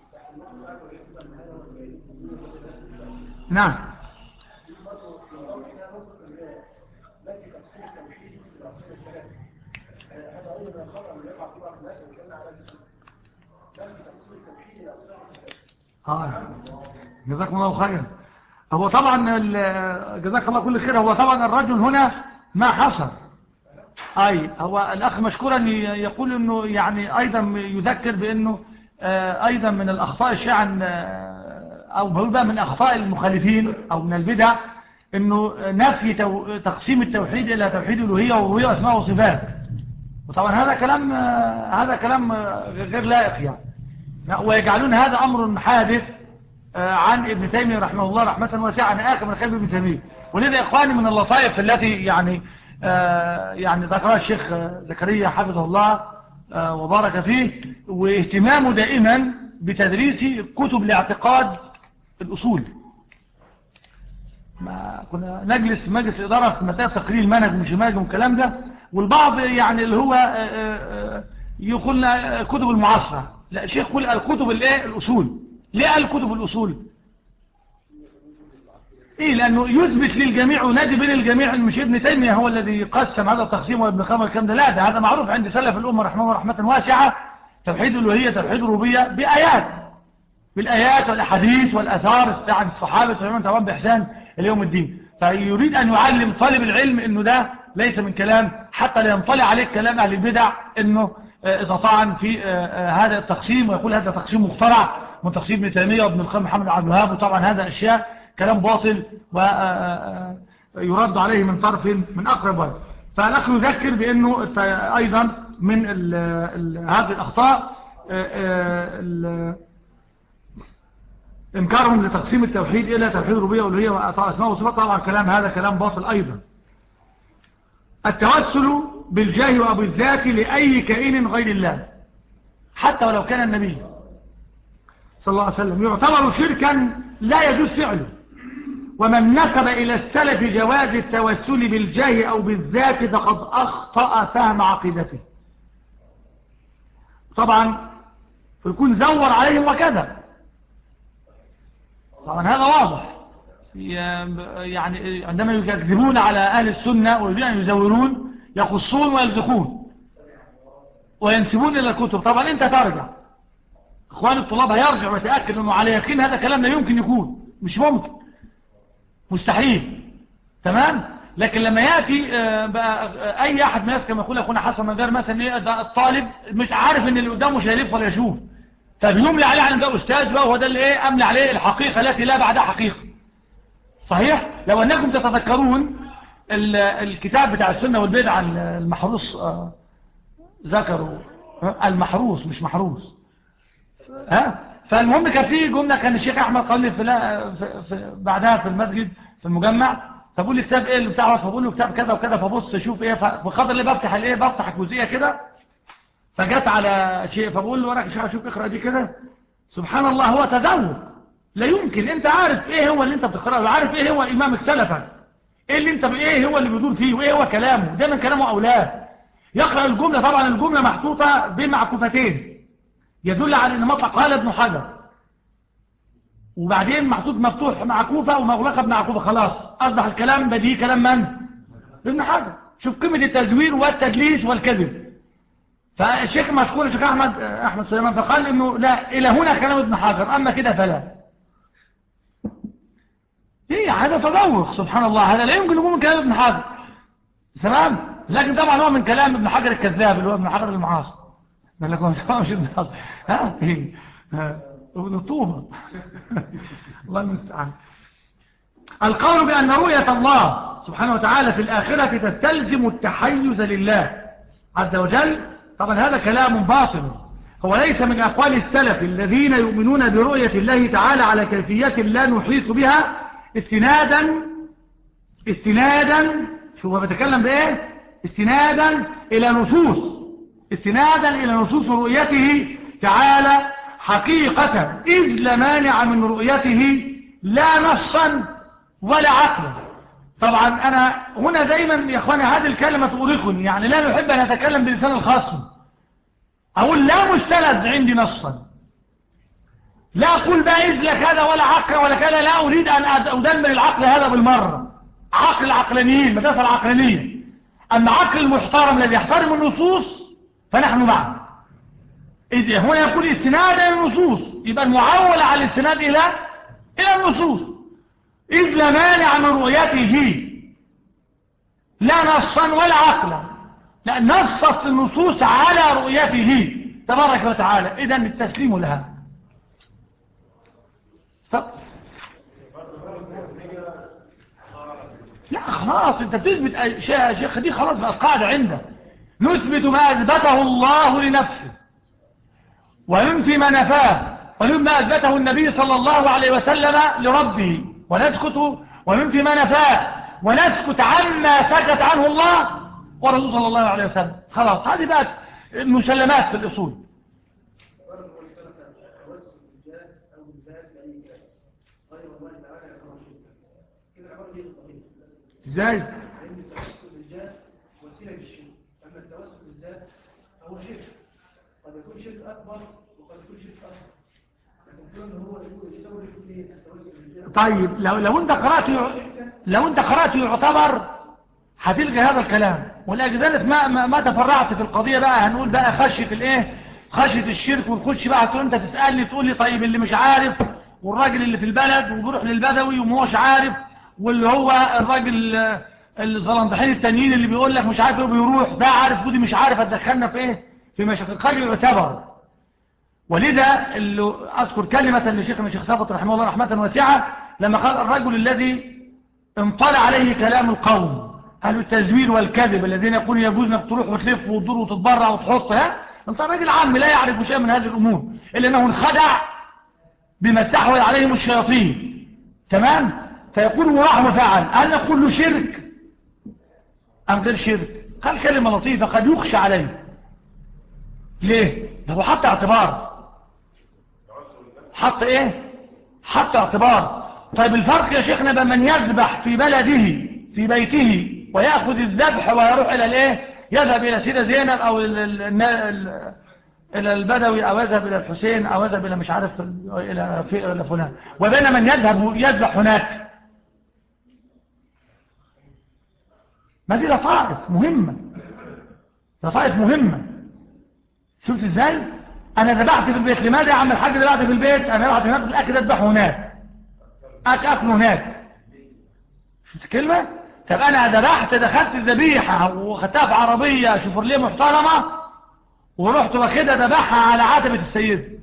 نعم آه. جزاكم الله خيرا. هو طبعا جزاك الله كل خير. هو طبعا الرجل هنا ما حصل. اي هو الاخ مشكورا يقول انه يعني ايضا يذكر بانه ايضا من الاخطاء الشائعه او بقى من اخطاء المخالفين او من البدع انه نفي تقسيم التوحيد الى توحيد الالوهيه وربوبيه واسماء وصفات. وطبعا هذا كلام هذا كلام غير لائق يعني، ويجعلون هذا امر حادث عن ابن تيمية رحمه الله رحمة واسعة. أنا آخر من خير ابن تيمية. ولذا إخواني من اللطائف التي يعني آه يعني ذكرها الشيخ زكريا حفظه الله آه وبارك فيه، واهتمامه دائما بتدريس كتب الاعتقاد الأصول. ما كنا نجلس في مجلس الإدارة في مسألة تقرير المنهج ومش المنهج والكلام ده، والبعض يعني اللي هو آه آه يقولنا كتب المعاصرة. لا الشيخ يقول الكتب الايه الأصول. ليه قال كتب الأصول؟ إيه؟ لأنه يثبت للجميع ونادي بين الجميع أن مش ابن تيمية هو الذي قسم هذا التقسيم وابن قمر الكلام ده. لا، ده هذا معروف عند سلف الأمة رحمه الله رحمة واسعة. توحيد الألوهية توحيد الربوبية بآيات، بالآيات والأحاديث والأثار عن الصحابة تمام تمام بإحسان اليوم الدين. فيريد أن يعلم طالب العلم أنه ده ليس من كلام، حتى لا ينطلع عليه كلام أهل البدع أنه إذا طعن في هذا التقسيم ويقول هذا تقسيم مخترع من تقسيم ابن تيمية وابن القيم محمد عبد الوهاب. وطبعا هذا أشياء كلام باطل ويرد عليه من طرف من أقرب وجه. فالأخ يذكر بأنه أيضا من ال ال هذه الأخطاء إنكارهم لتقسيم التوحيد إلى توحيد الربوبية والألوهية وأسماء وصفات. طبعا كلام هذا كلام باطل أيضا. التوسل بالجاه أو بالذات لأي كائن غير الله حتى ولو كان النبي صلى الله عليه وسلم يعتبر شركا لا يجوز فعله. ومن نسب إلى السلف جواز التوسل بالجاه أو بالذات فقد أخطأ فهم عقيدته. طبعا يكون زور عليهم وكذا. طبعا هذا واضح يعني عندما يكذبون على أهل السنة ويريدون أن يزورون يقصون ويلزقون وينسبون إلى الكتب. طبعا أنت ترجع اخوان الطلاب هيرجع ويتأكد انه على يقين هذا كلام لا يمكن يكون، مش ممكن، مستحيل، تمام. لكن لما يأتي بقى اي احد ناس كما يقول اخونا حسن مجار مثلا ايه الطالب مش عارف ان اللي قدامه مش هيلف ولا يشوف، فبيملي عليه على ده استاذ بقى، وهو ده اللي ايه املي عليه الحقيقة التي لا بعدها حقيقة. صحيح. لو انكم تتذكرون الكتاب بتاع السنة والبدع المحروس ذكروا المحروس مش محروس ها. فالمهم كان في جملة كان الشيخ احمد قال لي في, في, في بعدها في المسجد في المجمع، فبقول لي كتاب ايه اللي بتاعه، فبقول له كتاب كذا وكذا، فبص شوف ايه، فبخاطر ليه بفتح الايه بفتح الجزئيه كده، فجت على شيء فبقول له وراك يا شيخ اشوف اقرا دي كده. سبحان الله هو تزوج لا يمكن. انت عارف ايه هو اللي انت بتقراه وعارف ايه هو امامك سلفا، ايه اللي انت ايه هو اللي بيدور فيه وايه هو كلامه، ده من كلامه اولاد. يقرأ الجملة طبعا الجملة محطوطة بمعكوفتين يدل على ان مطلق قال ابن حجر، وبعدين محطوط مفتوح معكوفة ومغلقة بمعكوفة، خلاص أصبح الكلام بديهي كلام من؟ ابن حجر. شوف قيمة التزوير والتدليس والكذب. فالشيخ مشكور الشيخ أحمد أحمد سليمان فقال إنه لا، إلى هنا كلام ابن حجر، أما كده فلا. إيه هذا تذوق سبحان الله، هذا لا يمكن يكون من كلام ابن حجر تمام، لكن طبعا هو من كلام ابن حجر الكذاب اللي هو ابن حجر المعاصر. قال لكم مش ابن حجر، ها ايه ابن الطوبة. الله المستعان. القول بأن رؤية الله سبحانه وتعالى في الآخرة تستلزم التحيز لله عز وجل، طبعا هذا كلام باطل، هو ليس من أقوال السلف الذين يؤمنون برؤية الله تعالى على كيفية لا نحيط بها استنادا استنادا شو هو بتكلم بإيه؟ استنادا إلى نصوص استنادا إلى نصوص رؤيته تعالى حقيقة، إذ لا مانع من رؤيته لا نصا ولا عقلا. طبعا أنا هنا دايما يا أخواني هذه الكلمة تؤرقني، يعني لا نحب أن أتكلم بلسان الخاص، أقول لا مستند عندي نصا، لا أقول بقى إذ لا كذا ولا عقل ولا كذا، لا أريد أن أدمر العقل هذا بالمرة، عقل العقلانيين مدرسة العقلانية. أما عقل المحترم الذي يحترم النصوص فنحن معه. إذ هنا يقول استناد إلى النصوص، يبقى المعول على الاستناد إلى إلى النصوص، إذ لا مانع من رؤيته لا نصا ولا عقلا، لا نصت النصوص على رؤيته تبارك وتعالى، إذن التسليم لها. طب لا خلاص انت بتثبت شيء يا شيخ، دي خلاص بقى القاعدة عندك، نثبت ما أثبته الله لنفسه وننفي ما نفاه، وننفي ما أثبته النبي صلى الله عليه وسلم لربه، ونسكت وننفي ما نفاه ونسكت عما سكت عنه الله ورسول صلى الله عليه وسلم. خلاص هذه بقت المسلمات في الأصول. ازاي؟ هو شرك، قد يكون شرك أكبر وقد يكون شرك أصغر، لكن كونه هو يستوي في التوسل. طيب لو لو انت قرأت لو انت قرأت يعتبر هتلقى هذا الكلام، ولذلك ما ما, ما تفرعت في القضية بقى، هنقول بقى خشية الايه، خشية الشرك، ونخش بقى تقول انت تسألني تقول لي طيب اللي مش عارف، والراجل اللي في البلد وبيروح للبدوي وما هوش عارف، واللي هو الراجل الزلنطحين التانيين اللي بيقول لك مش عارف ايه بيروح، ده عارف ودي مش عارف، هتدخلنا في ايه؟ في مشاكل. قال يعتبر، ولذا اللي اذكر كلمة لشيخنا الشيخ ثابت رحمه الله رحمة واسعة لما قال الرجل الذي انطلع عليه كلام القوم اهل التزوير والكذب الذين يقولون يجوز انك تروح وتلف وتدور وتتبرع وتحط، ها انت راجل عام لا يعرف شيئا من هذه الامور الا انه انخدع بما استحوذ عليهم الشياطين، تمام؟ فيقول وراح وفعل، هل نقول له شرك ام غير شرك؟ قال كلمة لطيفة قد يخشى عليه. ليه؟ هو حط اعتبار، حط ايه؟ حط اعتبار. طيب الفرق يا شيخنا بين من يذبح في بلده في بيته ويأخذ الذبح ويروح الى الايه، يذهب الى سيدة زينب او الى البدوي او يذهب الى الحسين او يذهب الى مش عارف الى الى فلان، وبين من يذهب يذبح هناك. ما دي لطائف مهمة، لطائف مهمة. شفت ازاي؟ انا ذبحت في البيت، لماذا يا عم الحاج ذبحت في البيت؟ انا ذبحت هناك الاكل اذبحه هناك، اكل هناك. شفت كلمة؟ طب انا ذبحت دخلت الذبيحة وخدتها في عربية شوفرليه محترمة ورحت واخدها ذبحها على عتبة السيد،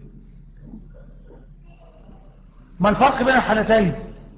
ما الفرق بين الحالتين؟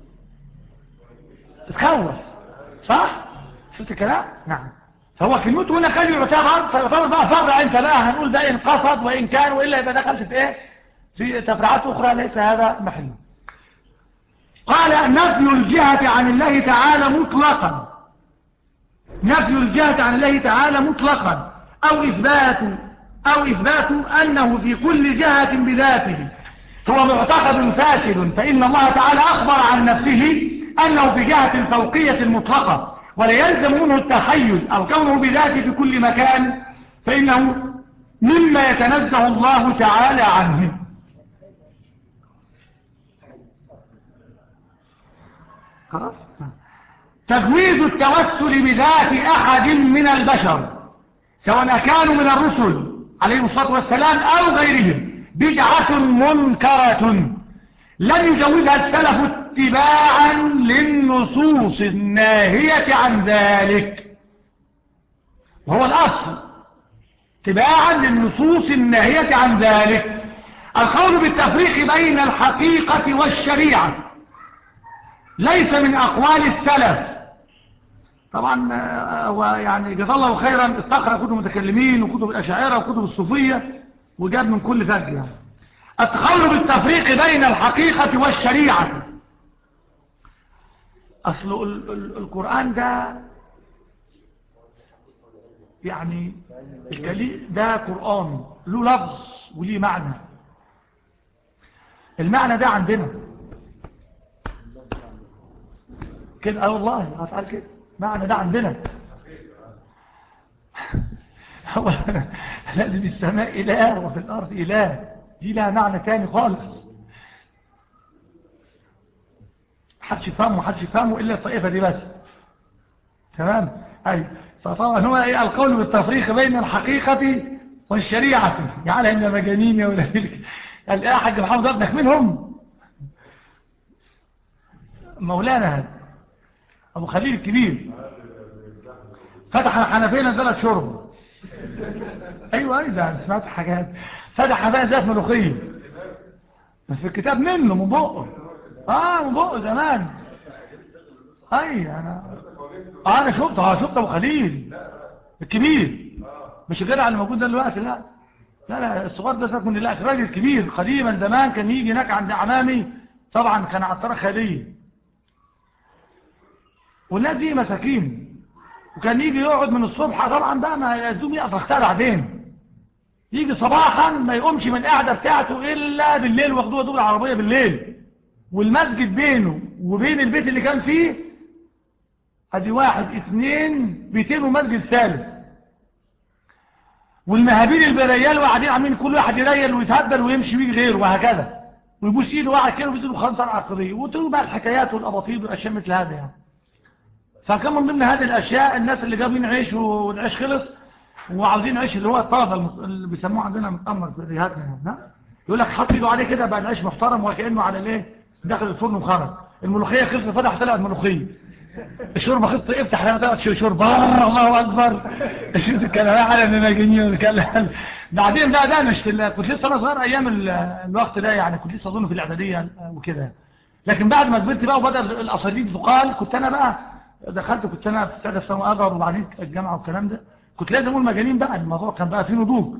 تتخوف صح؟ شفت الكلام؟ نعم. فهو كلمته هنا كان يعتبر، فيعتبر بقى فرع انت بقى هنقول ده ان قصد وان كان، وإلا يبقى دخلت في ايه؟ في تفرعات اخرى ليس هذا محله. قال نفي الجهة عن الله تعالى مطلقا، نفي الجهة عن الله تعالى مطلقا او اثبات او اثبات انه في كل جهة بذاته هو معتقد فاسد، فان الله تعالى اخبر عن نفسه انه في جهة الفوقية المطلقة ولا يلزم منه التحيز أو كونه بذاته في كل مكان، فإنه مما يتنزه الله تعالى عنه. خلاص تجويز التوسل بذات أحد من البشر سواء كانوا من الرسل عليهم الصلاة والسلام أو غيرهم بدعة منكرة لم يجوزها السلف اتباعا للنصوص الناهية عن ذلك، وهو الأصل اتباعا للنصوص الناهية عن ذلك. القول بالتفريق بين الحقيقة والشريعة ليس من أقوال السلف. طبعا هو يعني جزاه الله خيرا استقرأ كتب المتكلمين وكتب الأشاعرة وكتب الصوفية وجاب من كل فج يعني. القول بالتفريق بين الحقيقة والشريعة، أصل ال ال القرآن ده يعني ده قرآن له لفظ وليه معنى. المعنى ده عندنا كده، اه والله هتقال كده، معنى ده عندنا هو لازم السماء إله وفي الأرض إله، دي لها معنى تاني خالص محدش يفهمه محدش يفهمه إلا الطائفة دي بس. تمام. أي فطبعا هو إيه القول بالتفريق بين الحقيقة والشريعة يعني إن مجانين ولا ذلك. قال إيه يا حاج محمد ابنك منهم مولانا هذا أبو خليل الكبير فتح حنفينا ثلاث شرب. أيوة أيضا سمعت حاجات فتح حنفينا ذات ملوخية بس في الكتاب منه من بقه آه من بقه زمان. أي أنا آه أنا شفت آه شفت أبو خليل الكبير مش الجدع اللي موجود ده دلوقتي، لا لا لا الصغار ده ذات من الله راجل كبير قديما زمان كان يجي هناك عند عمامي طبعا كان عطارة خالية والناس دي مساكين وكان يجي يقعد من الصبح طبعا بقى ما يزوم يقطع اختار بعدين يجي صباحا ما يقومش من القعده بتاعته الا بالليل واخدوها دول العربيه بالليل والمسجد بينه وبين البيت اللي كان فيه ادي واحد اثنين بيتين ومسجد ثالث والمهابيل البريال وقاعدين عاملين كل واحد يريل ويتهبل ويمشي ويجي غيره وهكذا ويبوس ايده واحد كده ويبوس ايده خمسه عقريه وتقول بقى الحكايات والاباطيل والاشياء مثل هذا يعني. فكان من ضمن هذه الاشياء الناس اللي جابين عيش والعيش خلص وعاوزين عيش اللي هو الطازه اللي بيسموه عندنا متأمر في ريهاتنا يعني. يقول لك حط ايده عليه كده بقى العيش محترم وكانه على الايه داخل الفرن وخرج. الملوخيه خلصت فتح طلعت ملوخيه. الشوربه خلصت افتح لما طلعت شوربه الله اكبر. شفت الكلام على اننا جنيه الكلام. بعدين بقى ده مش في كنت لسه انا صغير ايام الوقت ده يعني كنت لسه اظن في الاعداديه وكده. لكن بعد ما كبرت بقى وبدا الاساطير تقال كنت انا بقى دخلت كنت انا في سنه ثانوي ازهر وبعدين الجامعه والكلام ده كنت لازم اقول مجانين بقى الموضوع كان بقى فيه نضوج.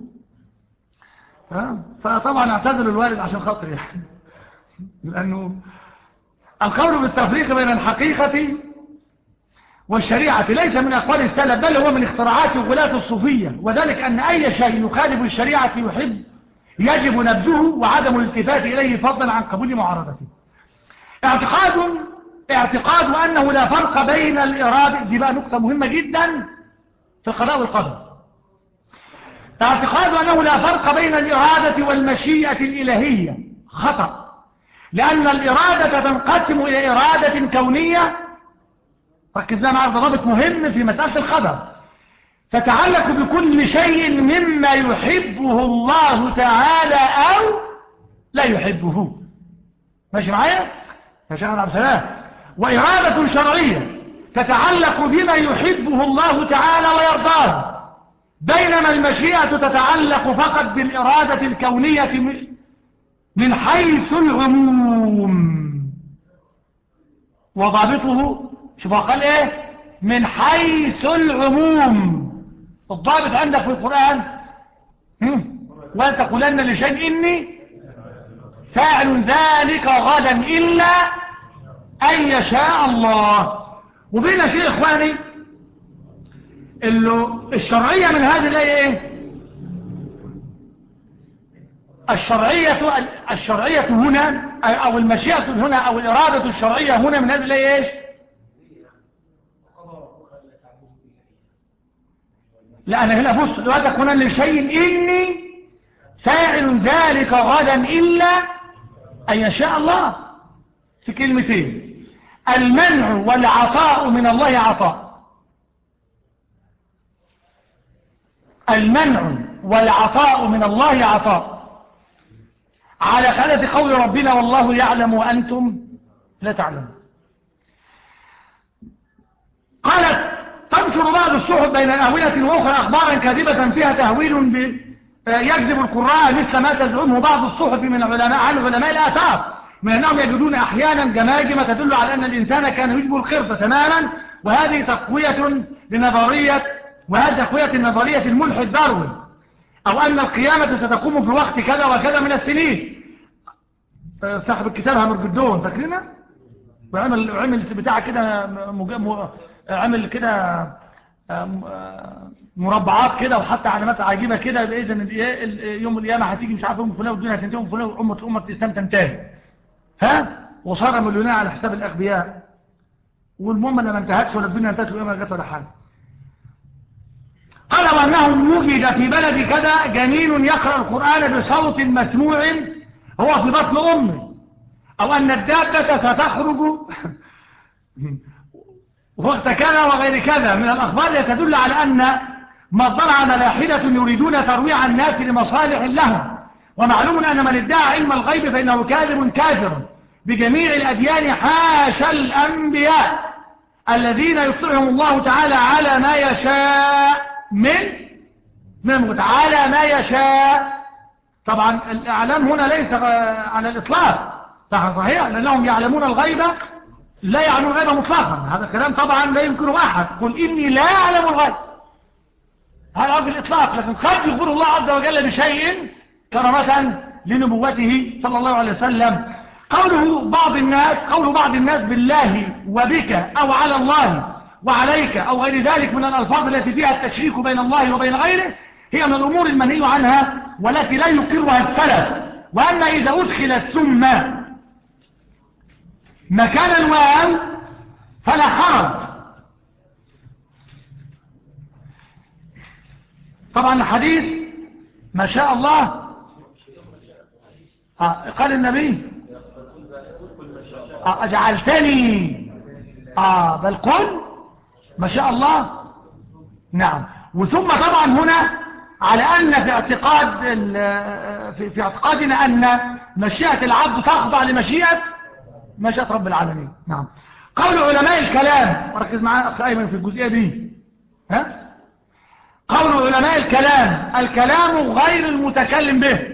فطبعا اعتذر الوالد عشان خاطري يعني لانه القول بالتفريق بين الحقيقه والشريعه ليس من اقوال السلف بل هو من اختراعات غلاة الصوفيه وذلك ان اي شيء يخالف الشريعه يحب يجب نبذه وعدم الالتفات اليه فضلا عن قبول معارضته. اعتقاد اعتقاد أنه لا فرق بين الإرادة دي بقى نقطة مهمة جدا في القضاء والقدر. اعتقاد أنه لا فرق بين الإرادة والمشيئة الإلهية خطأ لأن الإرادة تنقسم إلى إرادة كونية ركزنا مع ضابط مهم في مسألة القدر تتعلق بكل شيء مما يحبه الله تعالى أو لا يحبه. ماشي معايا يا شيخ عبد السلام؟ وإرادة شرعية تتعلق بما يحبه الله تعالى ويرضاه بينما المشيئة تتعلق فقط بالإرادة الكونية من حيث العموم وضابطه شوف قال ايه من حيث العموم. الضابط عندك في القرآن ولا تقولن لشيء إني فاعل ذلك غدا إلا أن يشاء الله. وبين شيء إخواني الشرعية من هذه الآية إيه؟ الشرعية الشرعية هنا أو المشيئة هنا أو الإرادة الشرعية هنا من هذه الآية إيش؟ لا أنا هنا بص لا تكونن لشيء إني فاعل ذلك غدا إلا أن يشاء الله في كلمتين. المنع والعطاء من الله عطاء، المنع والعطاء من الله عطاء، على خلة قول ربنا والله يعلم وأنتم لا تعلمون. قالت تنشر بعض الصحف بين آونة وأخرى أخبارا كاذبة فيها تهويل يجذب القراء مثل ما تزعمه بعض الصحف من العلماء عن علماء الآثار من أنهم يجدون أحيانا جماجم تدل على أن الإنسان كان يشبه القردة تماما، وهذه تقوية لنظرية وهذه تقوية النظرية الملحد داروين، أو أن القيامة ستقوم في وقت كذا وكذا من السنين. صاحب الكتاب همرجدون فاكرينه؟ وعمل عمل بتاع كده عمل كده مربعات كده وحتى علامات عجيبة كده بإذن يوم القيامة هتيجي مش عارف أم فلان والدنيا هتنتهي أم فلان وأمة أمة الإسلام تنتهي، ها، وصار مليونير على حساب الأغبياء، والمهم لما انتهتش ولا الدنيا انتهت ولا جت ولا حاجة. قال وأنه وجد في بلد كذا جنين يقرأ القرآن بصوت مسموع هو في بطن أمه، أو أن الدابة ستخرج وقت كذا وغير كذا من الأخبار يتدل على أن مصدرها ملاحدة يريدون ترويع الناس لمصالح لهم. ومعلوم أن من ادعى علم الغيب فإنه كاذب كافر بجميع الأديان حاشا الأنبياء الذين يطلعهم الله تعالى على ما يشاء من من على ما يشاء. طبعا الإعلام هنا ليس على الإطلاق صحيح، لأنهم يعلمون الغيب لا يعلمون الغيب مطلقا، هذا الكلام طبعا لا يمكنه أحد. قل إني لا أعلم الغيب، هذا في الإطلاق، لكن قد يخبر الله عز وجل بشيء كرامة لنبوته صلى الله عليه وسلم. قوله بعض الناس قول بعض الناس بالله وبك أو على الله وعليك أو غير ذلك من الألفاظ التي فيها التشريك بين الله وبين غيره هي من الأمور المنهي عنها والتي لا يقرها السلف. وأن إذا أدخلت ثم مكان الواو فلا حرج. طبعا الحديث ما شاء الله آه قال النبي آه أجعلتني آه بل قل ما شاء الله. نعم. وثم طبعا هنا على أن في اعتقاد في, في اعتقادنا أن مشيئة العبد تخضع لمشيئة مشيئة رب العالمين. نعم. قول علماء الكلام، وركز معايا أخي أيمن في الجزئية دي، ها؟ قول علماء الكلام الكلام غير المتكلم به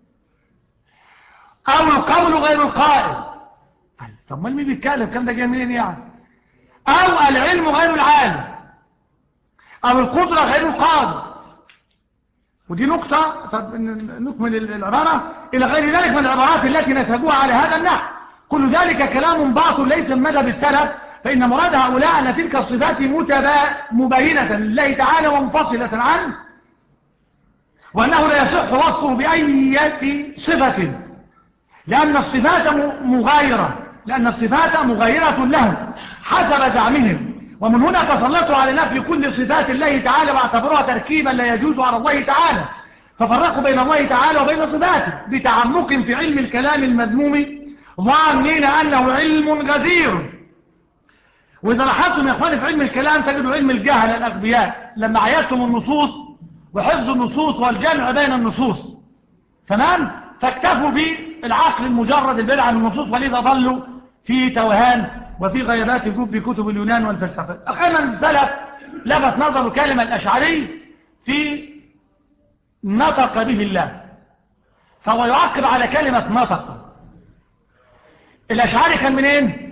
أو القول غير القائل. طب ما مين بيتكلم كم ده جاي منين يعني؟ أو العلم غير العالم أو القدرة غير القادر. ودي نقطة. طب نكمل العبارة إلى غير ذلك من العبارات التي نسبوها على هذا النحو. كل ذلك كلام باطل ليس من مذهب السلف، فإن مراد هؤلاء أن تلك الصفات مباينة لله تعالى ومنفصلة عنه، وأنه لا يصح وصفه بأي صفة لأن الصفات مغايرة لأن الصفات مغايرة له حسب زعمهم. ومن هنا تسلطوا على نفي كل صفات الله تعالى واعتبروها تركيبا لا يجوز على الله تعالى، ففرقوا بين الله تعالى وبين صفاته بتعمق في علم الكلام المذموم ظانين أنه علم غزير. وإذا لاحظتم يا أخواني في علم الكلام تجدوا علم الجهل الأغبياء لما عيدتم النصوص وحفظ النصوص والجمع بين النصوص تمام، فاكتفوا بالعقل المجرد البعيد عن النصوص، ولذا ضلوا في توهان وفي غيابات في كتب اليونان والفلسفة. أخيرا السلف لفت نظر كلمة الأشعري في نطق به الله، فهو يعقب على كلمة نطق. الأشعري كان منين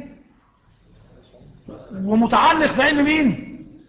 ومتعلق في علم مين؟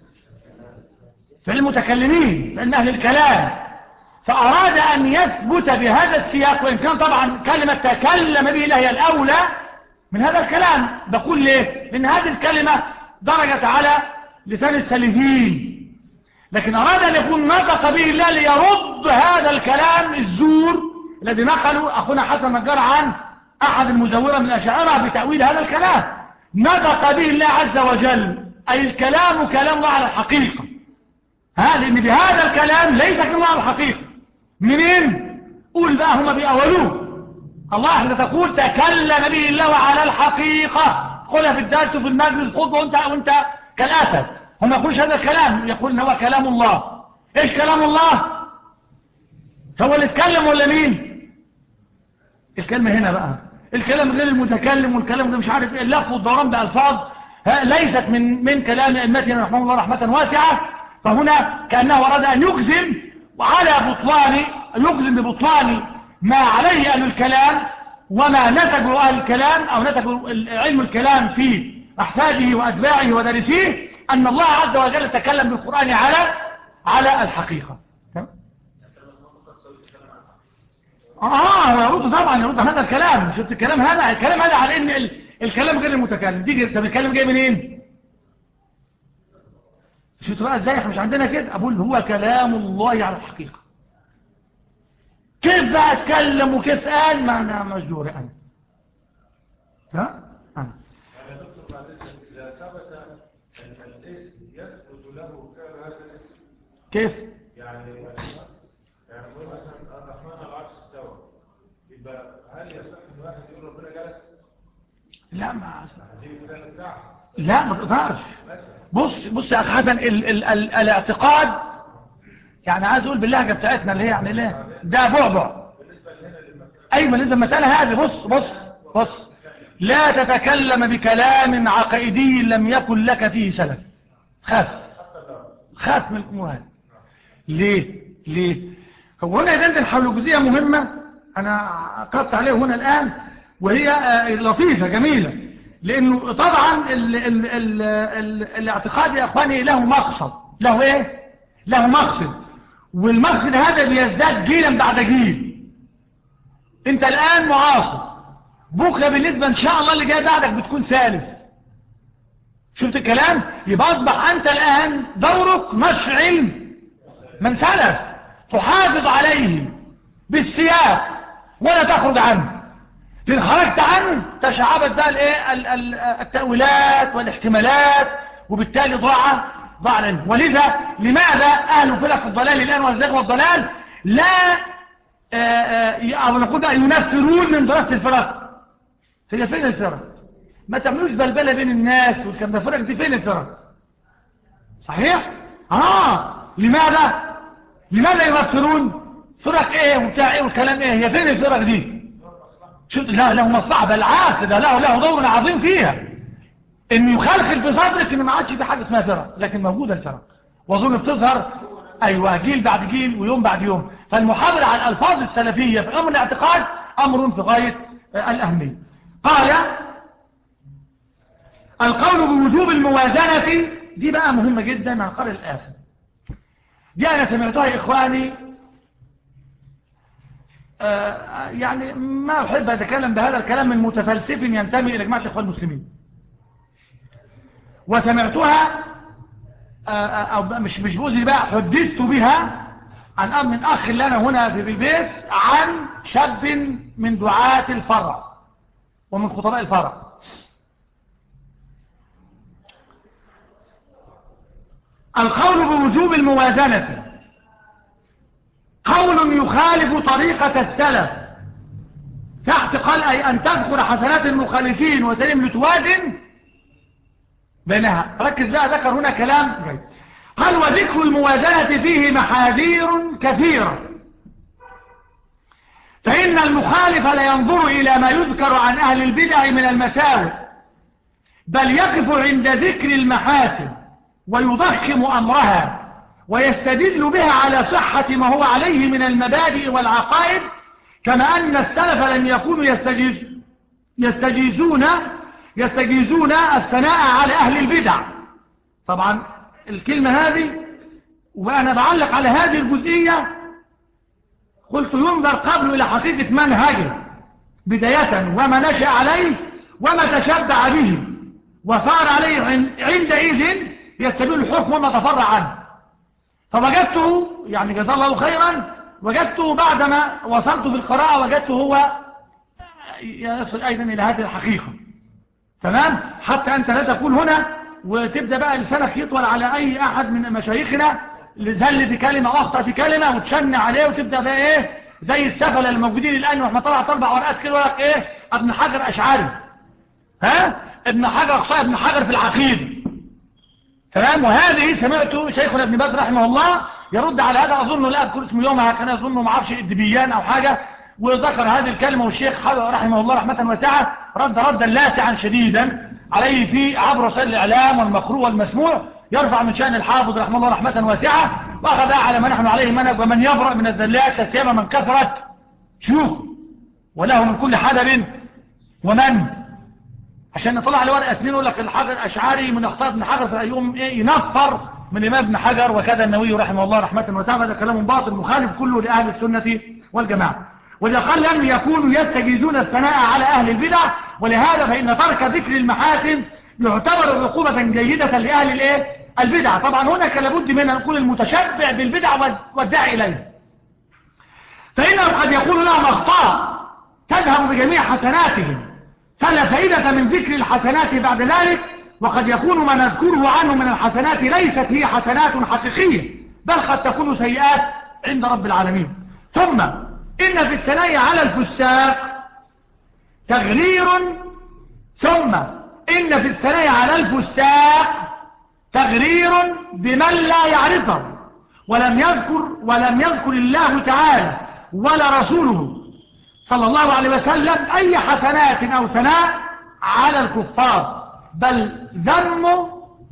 في علم المتكلمين، في علم أهل الكلام، فأراد أن يثبت بهذا السياق، وإن كان طبعا كلمة تكلم به الله هي الأولى من هذا الكلام. بقول ليه؟ لأن هذه الكلمة درجت على لسان السلفيين، لكن أراد أن يكون نطق به الله ليرد هذا الكلام الزور الذي نقله أخونا حسن نجار عن أحد المزورة من الأشاعرة بتأويل هذا الكلام. نطق به الله عز وجل أي الكلام كلام الله على الحقيقة، ها، لأن بهذا الكلام ليس كلام على الحقيقة. منين؟ قول بقى هما بيأولوه. الله احنا تقول تكلم به الله على الحقيقة، قلها في الدرس وفي المجلس خطبة وانت, وانت كالأسد. هم ما يقولش هذا الكلام، يقول ان هو كلام الله. ايش كلام الله؟ هو اللي اتكلم ولا مين؟ الكلمة هنا بقى الكلام غير المتكلم، والكلام ده مش عارف ايه، اللف والدوران بألفاظ ليست من من كلام ائمتنا رحمه الله رحمة واسعة. فهنا كأنه أراد أن يجزم وعلى بطلان يجزم ببطلان ما عليه أهل الكلام وما نتجه أهل الكلام أو نتجه علم الكلام في أحفاده وأتباعه ودرسيه، أن الله عز وجل تكلم بالقرآن على على الحقيقة. اه يرد طبعا، يرد هذا الكلام. شفت الكلام هذا الكلام هذا على ان ال... الكلام غير المتكلم. تيجي انت بتتكلم جاي منين؟ شفت بقى ازاي؟ احنا مش عندنا كده. اقول هو كلام الله على الحقيقه. كيف بقى اتكلم وكيف قال؟ ما انا مجبور انا. ها؟ انا يا دكتور بعد اذا ثبت ان الاسم يثبت له فعل هذا الاسم كيف؟ يعني يعني نقول مثلا الرحمن على العرش استوى، يبقى هل يصح ان واحد يقول ربنا جلس؟ لا ما دي مثال بتاعها. لا ما تقدرش. بص بص يا اخ حسن، ال ال ال الاعتقاد يعني عايز اقول باللهجه بتاعتنا اللي هي يعني ليه ده بعبع. ايوه لازم المساله هذه. بص بص بص لا تتكلم بكلام عقائدي لم يكن لك فيه سلف. خاف خاف من الامور هذه. ليه ليه هو هنا يدندن حول جزئيه مهمه انا عقبت عليه هنا الان، وهي لطيفه جميله. لانه طبعا ال ال ال ال الاعتقاد يا اخواني له مقصد. له ايه؟ له مقصد، والمقصد هذا بيزداد جيلا بعد جيل. انت الان معاصر، بكره بالنسبه ان شاء الله اللي جاي بعدك بتكون سالف. شفت الكلام؟ يبقى اصبح انت الان دورك نشر علم من سلف، تحافظ عليه بالسياق ولا تخرج عنه. إن خرجت عنه تشعبت بقى الايه التأويلات والاحتمالات، وبالتالي ضاع ضاع العلم. ولذا لماذا اهل فرق الضلال الان والزيغ والضلال لا او نقول بقى ينفرون من دراسه الفرق؟ هي فين الفرق؟ ما تعملوش بلبله بين الناس والكلام ده. الفرق دي فين الفرق؟ صحيح؟ اه لماذا لماذا ينفرون؟ فرق ايه وبتاع ايه والكلام ايه؟ هي فين الفرق دي؟ شوف لا له مصلحه، بالعكس ده له له دور عظيم فيها، ان يخلخل في صدرك ان ما عادش في حاجه اسمها فرق، لكن موجوده الفرق واظن بتظهر ايوه جيل بعد جيل ويوم بعد يوم. فالمحاضره على الالفاظ السلفيه في امر الاعتقاد امر في غايه الاهميه. قال القول بوجوب الموازنه، دي بقى مهمه جدا مع القرن الاخر. دي انا سمعتها يا اخواني، آه يعني ما أحب أتكلم بهذا الكلام من متفلسف ينتمي إلى جماعة الإخوان المسلمين، وسمعتها آه أو مش مش بوزي بقى، حدثت بها عن من أخ لنا هنا في البيت عن شاب من دعاة الفرع ومن خطباء الفرع. القول بوجوب الموازنة قول يخالف طريقة السلف تحت قال أي أن تذكر حسنات المخالفين وتلم لتوازن بينها. ركز بقى، ذكر هنا كلام جيد. قال وذكر الموازنة فيه محاذير كثيرة، فإن المخالف لا ينظر إلى ما يذكر عن أهل البدع من المساوئ، بل يقف عند ذكر المحاسن ويضخم أمرها ويستدل بها على صحة ما هو عليه من المبادئ والعقائد، كما أن السلف لم يكونوا يستجيز يستجيزون يستجيزون الثناء على أهل البدع. طبعا الكلمة هذه وأنا بعلق على هذه الجزئية قلت ينظر قبل إلى حقيقة منهجه بداية وما نشأ عليه وما تشبع به وصار عليه عندئذ يستدل الحكم وما تفرع عنه. فوجدته يعني جزاه الله خيرا، وجدته بعدما وصلت في القراءة وجدته هو يصل أيضا إلى هذه الحقيقة. تمام؟ حتى أنت لا تقول هنا وتبدأ بقى لسانك يطول على أي أحد من مشايخنا لزل في كلمة واخطأ في كلمة وتشن عليه وتبدأ بقى إيه زي السفلة الموجودين الآن، واحنا طلع طلبع ورقات كده ورق إيه ابن حجر أشعري. ها؟ ابن حجر اخطاء ابن حجر في العقيدة. تمام. وهذه سمعت شيخنا ابن باز رحمه الله يرد على هذا، اظنه لا اذكر اسمه يومها، كان اظنه ما اعرفش الدبيان او حاجه، وذكر هذه الكلمه، والشيخ رحمه الله رحمه واسعه رد ردا لاسعا شديدا عليه في عبر وسائل الاعلام والمقروء والمسموع، يرفع من شان الحافظ رحمه الله رحمه واسعه، واخذ على ما نحن عليه منهج، ومن يبرأ من الذلات لا سيما من كثرت شيوخ وله من كل حدب ومن، عشان نطلع على ورقه اثنين يقول لك الحجر الاشعري من اخطاء ابن حجر، فيقوم ايه ينفر من الامام ابن حجر وكذا النووي رحمه الله رحمه واسعه. هذا كلام باطل مخالف كله لاهل السنه والجماعه. وإذا قال لم يكونوا يستجيزون الثناء على أهل البدع، ولهذا فإن ترك ذكر المحاسن يعتبر عقوبة جيدة لأهل الايه البدع. طبعا هناك لابد من أن نقول المتشبع بالبدع والداعي إليه، فإنه قد يكون لهم أخطاء تذهب بجميع حسناتهم، فلا فائدة من ذكر الحسنات بعد ذلك، وقد يكون ما نذكره عنه من الحسنات ليست هي حسنات حقيقية، بل قد تكون سيئات عند رب العالمين. ثم إن في الثناء على الفساق تغرير، ثم إن في الثناء على الفساق تغرير بمن لا يعرفه، ولم يذكر ولم يذكر الله تعالى ولا رسوله صلى الله عليه وسلم أي حسنات أو ثناء على الكفار، بل ذم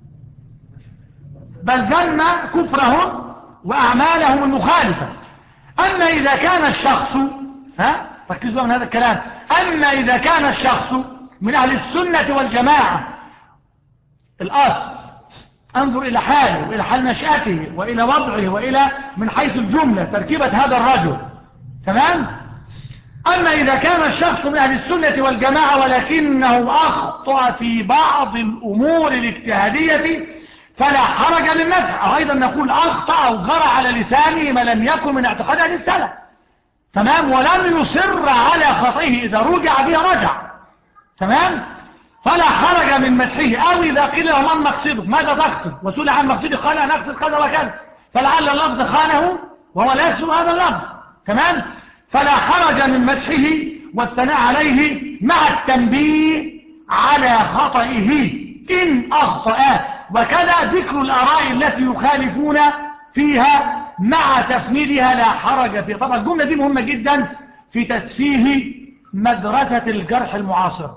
بل ذم كفرهم وأعمالهم المخالفة. أما إذا كان الشخص، ها ركزوا من هذا الكلام، أما إذا كان الشخص من أهل السنة والجماعة الأصل، انظر إلى حاله وإلى حال نشأته وإلى وضعه وإلى من حيث الجملة تركيبة هذا الرجل. تمام. أما إذا كان الشخص من أهل السنة والجماعة ولكنه أخطأ في بعض الأمور الاجتهادية فلا حرج للنفع، أو أيضا نقول أخطأ أو غرى على لسانه ما لم يكن من اعتقاد أهل السلف. تمام. ولم يصر على خطئه، إذا رجع به رجع. تمام. فلا حرج من مدحه، أو إذا قيل له من مقصده، ماذا تقصد، وسئل عن مقصده قال أنا أقصد كذا وكذا، فلعل اللفظ خانه وهو لا يقصد هذا اللفظ. تمام. فلا حرج من مدحه والثناء عليه مع التنبيه على خطئه إن أخطأ، وكذا ذكر الآراء التي يخالفون فيها مع تفنيدها لا حرج فيه. طبعا الجملة دي مهمة جدا في تسفيه مدرسة الجرح المعاصرة،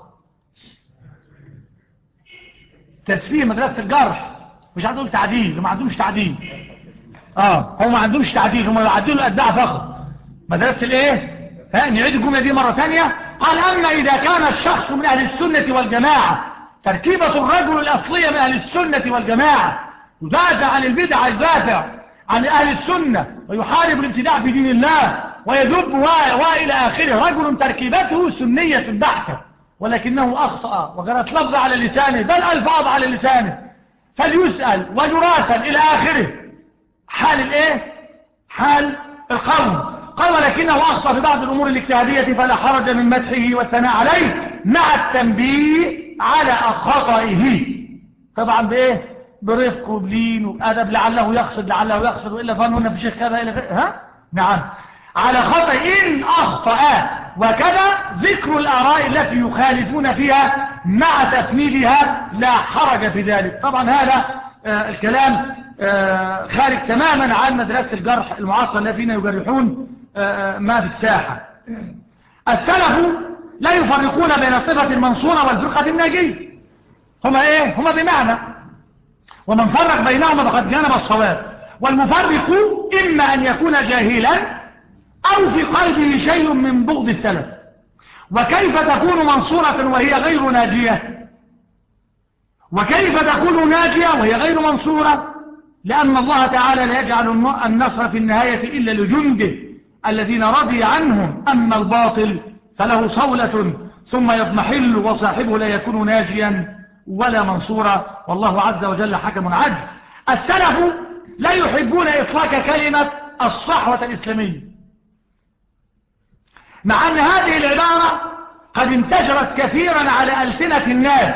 تسفيه مدرسة الجرح. مش هتقول تعديل، هم ما عندهمش تعديل، اه هم ما عندهمش تعديل، هم يعدلوا الأدعاء فقط. مدرسة الايه؟ نعيد الجملة دي مرة ثانية. قال أما إذا كان الشخص من أهل السنة والجماعة، تركيبة الرجل الأصلية من أهل السنة والجماعة، يدافع عن البدع، يدافع عن أهل السنة ويحارب الابتداع في دين الله ويذب وإلى آخره، رجل تركيبته سنية بحتة ولكنه أخطأ وكانت لفظة على لسانه بل ألفاظ على لسانه، فليسأل ويراسل إلى آخره. حال الإيه؟ حال القوم. قال ولكنه أخطأ في بعض الأمور الاجتهادية فلا حرج من مدحه والثناء عليه مع التنبيه على خطئه. طبعا بإيه؟ برفق وبلين وبأدب، لعله يقصد لعله يقصد وإلا ظنونا في شيخ كذا إلى ها؟ نعم. على خطأ إن أخطأ، وكذا ذكر الآراء التي يخالفون فيها مع تفنيدها لا حرج في ذلك. طبعا هذا آه الكلام آه خارج تماما عن مدرسة الجرح المعاصرة الذين يجرحون آه ما في الساحة. السلف لا يفرقون بين الصفة المنصورة والفرقة الناجية، هما ايه؟ هما بمعنى، ومن فرق بينهما فقد جانب الصواب. والمفرق إما أن يكون جاهلا أو في قلبه شيء من بغض السلف. وكيف تكون منصورة وهي غير ناجية؟ وكيف تكون ناجية وهي غير منصورة؟ لأن الله تعالى لا يجعل النصر في النهاية إلا لجنده الذين رضي عنهم، أما الباطل فله صولة ثم يضمحل وصاحبه لا يكون ناجيا ولا منصورا، والله عز وجل حكم عدل. السلف لا يحبون إطلاق كلمة الصحوة الإسلامية، مع أن هذه العبارة قد انتشرت كثيرا على ألسنة الناس.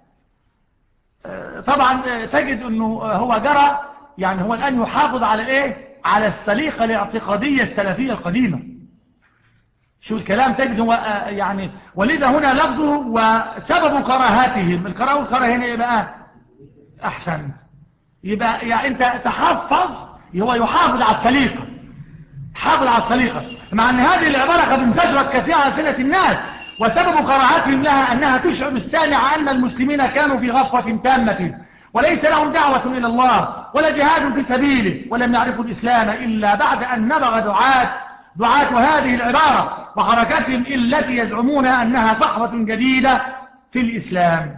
طبعا تجد أنه هو جرى، يعني هو الآن يحافظ على إيه؟ على السليقة الاعتقادية السلفية القديمة. شو الكلام تجد هو يعني ولذا هنا لفظه وسبب كراهاتهم. الكراهه والكراهه هنا ايه بقى؟ احسن. يبقى يعني انت تحفظ، هو يحافظ على السليقه، حافظ على السليقه، مع ان هذه العباره قد انتشرت كثيرا على سنة الناس، وسبب كراهاتهم لها انها تشعر السامع ان المسلمين كانوا في غفوه تامه وليس لهم دعوه الى الله ولا جهاد في سبيله، ولم يعرفوا الاسلام الا بعد ان نبغ دعاه دعاة هذه العبارة وحركاتهم التي يزعمون أنها صحوة جديدة في الإسلام.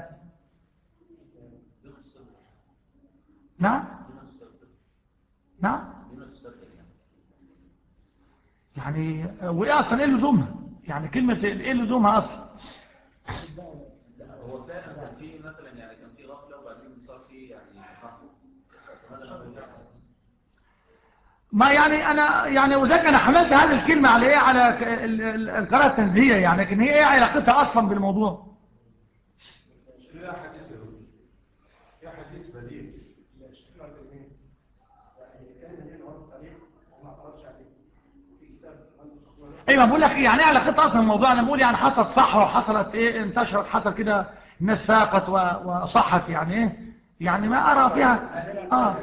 نعم نعم يعني وإيه أصلا إيه لزومها؟ يعني كلمة إيه لزومها أصلا؟ هو فعلا كان في مثلا يعني كان في غفلة وبعدين صار في يعني ما يعني أنا يعني وذلك أنا حملت هذه الكلمة على إيه؟ على القراءة التنزيهية يعني، لكن هي إيه علاقتها أصلا بالموضوع؟ لا حديث يا حديث بديل. ايوه بقول لك يعني ايه علاقتها اصلا الموضوع؟ انا بقول يعني حصلت صحوه وحصلت ايه انتشرت، حصل كده الناس فاقت وصحت يعني ايه يعني ما ارى فيها اه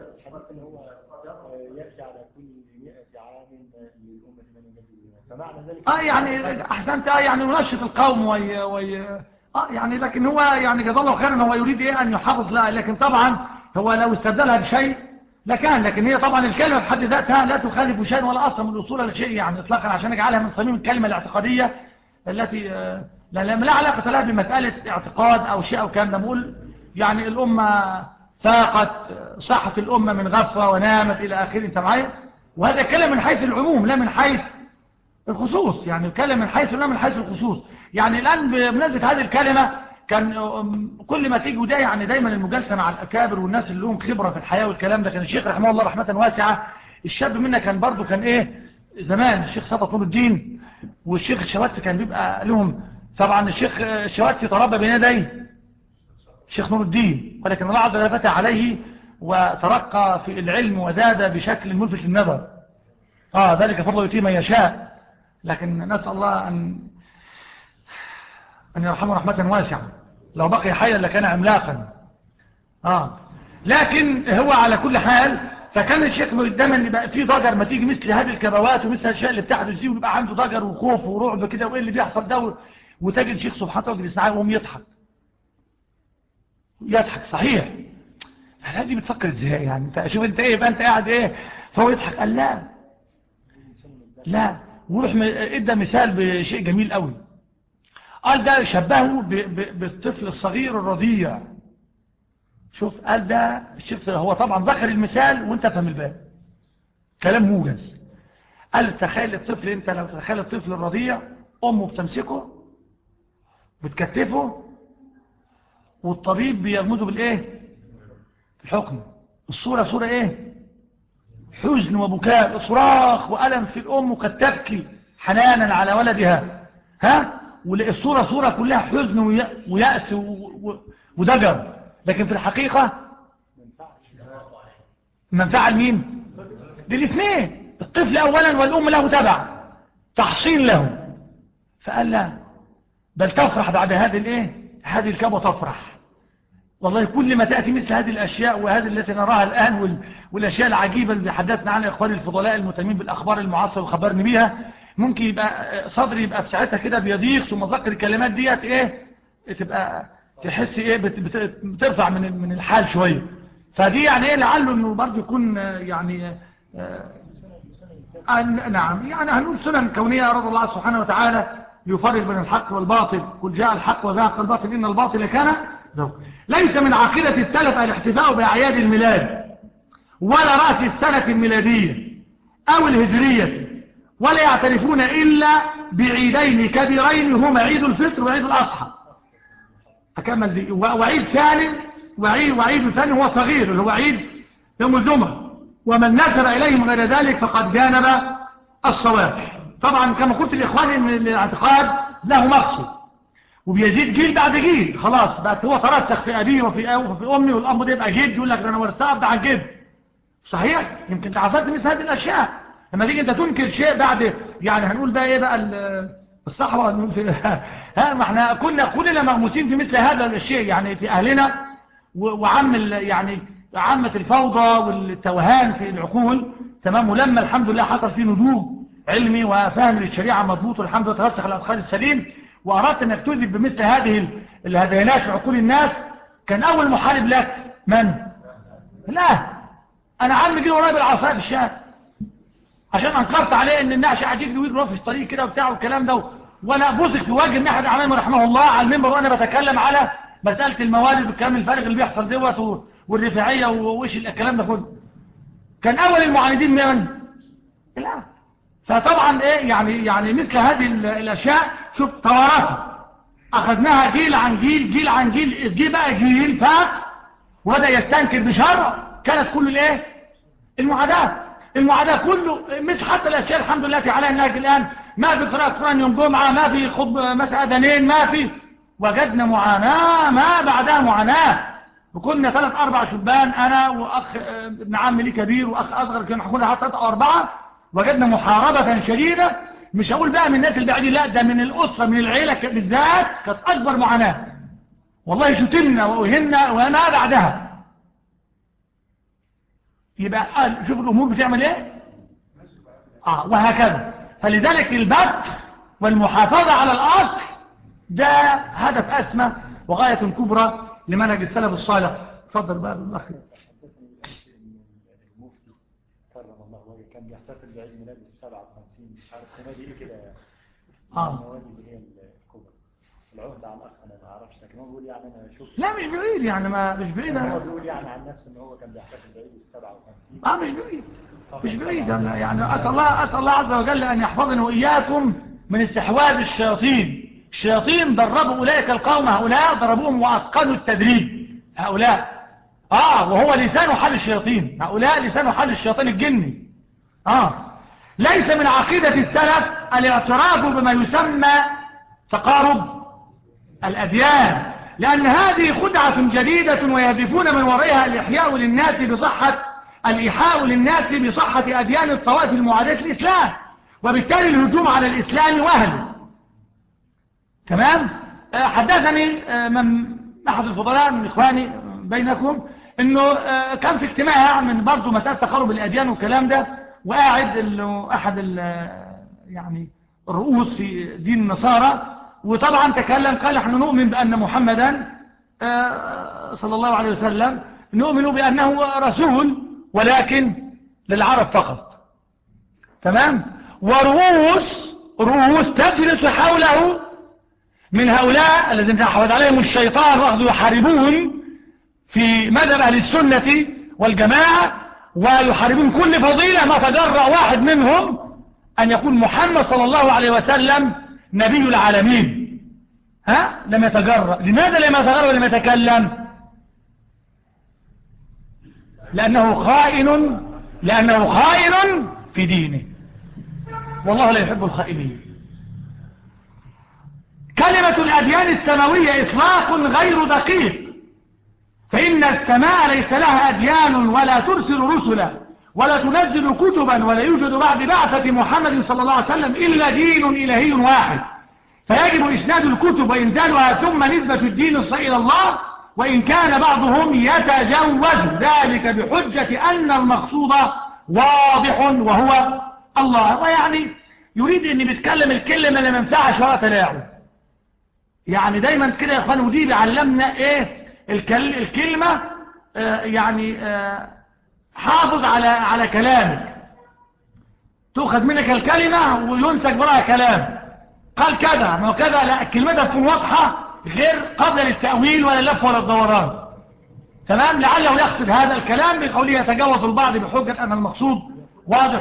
اه يعني احسنت اه يعني ينشط القوم وي وي اه يعني لكن هو يعني جزاه الله خيرا هو يريد ايه ان يحافظ لها، لكن طبعا هو لو استبدلها بشيء لكان، لكن هي طبعا الكلمه في حد ذاتها لا تخالف شيء ولا اصلا من الاصول ولا شيء يعني اطلاقا، عشان نجعلها من صميم الكلمه الاعتقاديه التي آه لا, لا علاقه لها بمساله اعتقاد او شيء او كان. نقول يعني الامه فاقت، صحت الامه من غفوه ونامت الى اخره، انت معايا؟ وهذا كلام من حيث العموم لا من حيث الخصوص، يعني الكلمة من حيث لا من حيث الخصوص. يعني الآن بمناسبة هذه الكلمة كان كل ما تيجي وده يعني دايما المجالسة مع الأكابر والناس اللي لهم خبرة في الحياة والكلام ده، كان الشيخ رحمه الله رحمة واسعة الشاب منا كان برضو كان ايه زمان الشيخ صفوت نور الدين والشيخ الشواتفي كان بيبقى لهم، طبعا الشيخ الشواتفي تربى بين يدي الشيخ نور الدين، ولكن الله عز وجل فتح عليه وترقى في العلم وزاد بشكل ملفت للنظر. اه ذلك فضل يؤتيه من يشاء، لكن نسأل الله أن أن يرحمه رحمة واسعة، لو بقي حيا لكان عملاقا. آه لكن هو على كل حال فكان الشيخ دايما يبقى في ضجر ما تيجي مثل هذه الكبوات ومثل الاشياء اللي بتحدث دي ويبقى عنده ضجر وخوف ورعب كده وايه اللي بيحصل ده، وتجد الشيخ سبحانه وتعالى يجلس معاه وهم يضحك يضحك صحيح هذه بتفكر ازاي يعني انت شوف انت ايه يبقى انت قاعد ايه فهو يضحك. قال لا لا وروح ادى مثال بشيء جميل قوي، قال ده شبهه بالطفل الصغير الرضيع. شوف قال ده الشيخ هو طبعا ذكر المثال وانت فهم الباب كلام موجز. قال تخيل الطفل، انت لو تخيل الطفل الرضيع امه بتمسكه بتكتفه والطبيب بيغمزه بالايه الحقن، الصورة صورة ايه حزن وبكاء صراخ وألم في الام وقد تبكي حنانا على ولدها، ها والصورة صورة كلها حزن ويأس ودجر، لكن في الحقيقة منفعة لمين؟ للاثنين، الطفل اولا والام له تبع تحصين له. فقال لا بل تفرح بعد هذه الايه هذه الكبوة تفرح والله كل ما تأتي مثل هذه الاشياء وهذه التي نراها الان والاشياء العجيبة اللي حدثنا عنها اخواني الفضلاء المهتمين بالاخبار المعاصرة وخبرني بيها، ممكن يبقى صدري يبقى في ساعتها كده بيضيق ثم ذكر الكلمات ديت ايه تبقى تحس ايه بترفع من من الحال شوية. فدي يعني ايه لعله انه برضه يكون يعني آه نعم يعني هنقول سنن كونية أراد الله سبحانه وتعالى يفرق بين الحق والباطل، قل جاء الحق وزهق الباطل إن الباطل كان زهوقا. ليس من عقيدة السلف الاحتفاء بأعياد الميلاد ولا رأس السنة الميلادية أو الهجرية، ولا يعترفون إلا بعيدين كبيرين هما عيد الفطر وعيد الأضحى. أكمل دي وعيد ثاني وعيد, وعيد ثاني هو صغير اللي هو عيد يوم الجمعة، ومن نسب إليهم غير ذلك فقد جانب الصواب. طبعا كما قلت الإخوان إن الاعتقاد له مقصد وبيزيد جيل بعد جيل، خلاص بقت هو ترسخ في أبيه وفي وفي أمي والأمر ده يبقى جد يقول لك ده أنا ورثها أبدا عن جد صحيح. يمكن تعرفت مثل هذه الأشياء لما تيجي انت تنكر شيء بعد يعني هنقول بقى ايه بقى الصحوة هنقول في ها ما احنا كنا كلنا مغموسين في مثل هذا الشيء يعني في اهلنا وعم يعني عامة الفوضى والتوهان في العقول تمام. ولما الحمد لله حصل فيه نضوج علمي وفهم للشريعة مضبوط والحمد لله ترسخ الادخال السليم واردت انك تذهب بمثل هذه الهذيانات في عقول الناس، كان اول محارب لك من؟ لا انا عم جه ورايا بالعصايه في الشارع عشان انكرت عليه ان النعش قاعد يجري ويجري في الطريق كده وبتاع والكلام ده، وانا بوثق في وجه ان احد عمامي رحمه الله على المنبر وانا بتكلم على مساله الموالد والكلام الفارغ اللي بيحصل دوت والرفاعيه ووش الكلام ده كله. كان اول المعاندين من؟ لا. فطبعا ايه يعني يعني مثل هذه الاشياء شوف توارثت اخذناها جيل عن جيل جيل عن جيل، جه بقى جيل فات وبدا يستنكر بشرع كانت كل الايه المعاداه المعاداه كله مش حتى الاشياء الحمد لله عليها النهج الان ما في قراءه قران يوم جمعه ما في خطب مساء اذانين ما في، وجدنا معاناه ما بعدها معاناه. وكنا ثلاث اربع شبان انا واخ ابن عمي لي كبير واخ اصغر كنا كنا حتى ثلاثه او اربعه، وجدنا محاربه شديده مش هقول بقى من الناس البعيدين لا ده من الاسره من العيله بالذات كانت اكبر معاناه والله شتمنا واهنا وما بعدها. يبقى قال شوف الامور بتعمل ايه اه وهكذا. فلذلك البت والمحافظه على الاصل ده هدف اسمى وغايه كبرى لمنهج السلف الصالح. اتفضل بقى الاخ. المفتي كرم الله وجهه كان بيحتفل بعيد ميلاد سبعة وخمسين مش عارف السنه دي ايه كده اه النوادي اللي هي الكبرى العهد على الاخ انا ما اعرفش لكن هو بيقول يعني انا شفت لا مش بعيد يعني ما مش بعيد هو بيقول يعني عن نفسه ان هو كان بيحتفل بعيد سبعة وخمسين اه مش بعيد مش بعيد يعني اسال الله اسال الله عز وجل ان يحفظنا واياكم من استحواذ الشياطين. الشياطين دربوا اولئك القوم هؤلاء ضربوهم واتقنوا التدريب هؤلاء اه وهو لسان حال الشياطين هؤلاء لسان حال الشياطين الجني. اه ليس من عقيدة السلف الاعتراف بما يسمى تقارب الأديان لأن هذه خدعة جديدة ويهدفون من ورائها الإحياء للناس بصحة الإيحاء للناس بصحة أديان الطوائف المعادية للإسلام وبالتالي الهجوم على الإسلام وأهله. تمام. حدثني من أحد الفضلاء من إخواني بينكم إنه كان في اجتماع من برضو مسألة تقارب الأديان والكلام ده وقاعد أحد يعني الرؤوس في دين النصارى وطبعا تكلم قال نحن نؤمن بأن محمدا صلى الله عليه وسلم نؤمن بأنه رسول ولكن للعرب فقط. تمام. ورؤوس رؤوس تجلس حوله من هؤلاء الذين تحوذ عليهم الشيطان واخذوا يحاربون في مذهب أهل السنة والجماعة ويحاربون كل فضيلة ما تجرأ واحد منهم أن يقول محمد صلى الله عليه وسلم نبي العالمين. ها لم يتجرأ. لماذا لم يتجرأ ولم يتكلم؟ لأنه خائن لأنه خائن في دينه والله لا يحب الخائنين. كلمة الأديان السماوية إطلاق غير دقيق فإن السماء ليس لها أديان ولا ترسل رسلا ولا تنزل كتبا ولا يوجد بعد بعثة محمد صلى الله عليه وسلم إلا دين إلهي واحد فيجب إسناد الكتب وإنزالها ثم نسبة الدين إلى الله وإن كان بعضهم يتجوز ذلك بحجة أن المقصود واضح وهو الله. ويعني يريد أن بيتكلم الكلمة اللي ما ينفعش ولا تلاعب يعني دايما كده يا اخوان ودي بيعلمنا ايه الكل الكلمة آه يعني آه حافظ على على كلامك تأخذ منك الكلمة وينسك وراها كلام قال كذا ما كذا لا الكلمة تكون واضحة غير قبل للتأويل ولا اللف ولا الدوران. تمام. لعله يقصد هذا الكلام بقوله يتجوز البعض بحجة أن المقصود واضح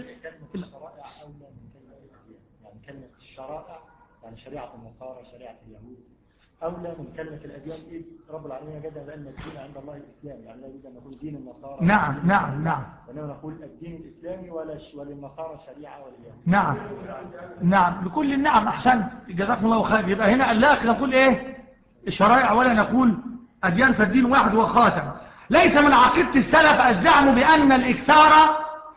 يعني كلمة الشرائع يعني شريعة النصارى شريعة اليهود أولى من كلمة الأديان إذ رب العالمين جدا بأن الدين عند الله الإسلام يعني لا يجوز أن نقول دين النصارى نعم نعم نعم وإنما نقول الدين الإسلامي ولا وللنصارى شريعة واليهود نعم نعم بكل النعم أحسنت جزاكم الله خير. يبقى هنا لا نقول إيه الشرائع ولا نقول أديان فالدين واحد وخاتم. ليس من عقيدة السلف الزعم بأن الإكثار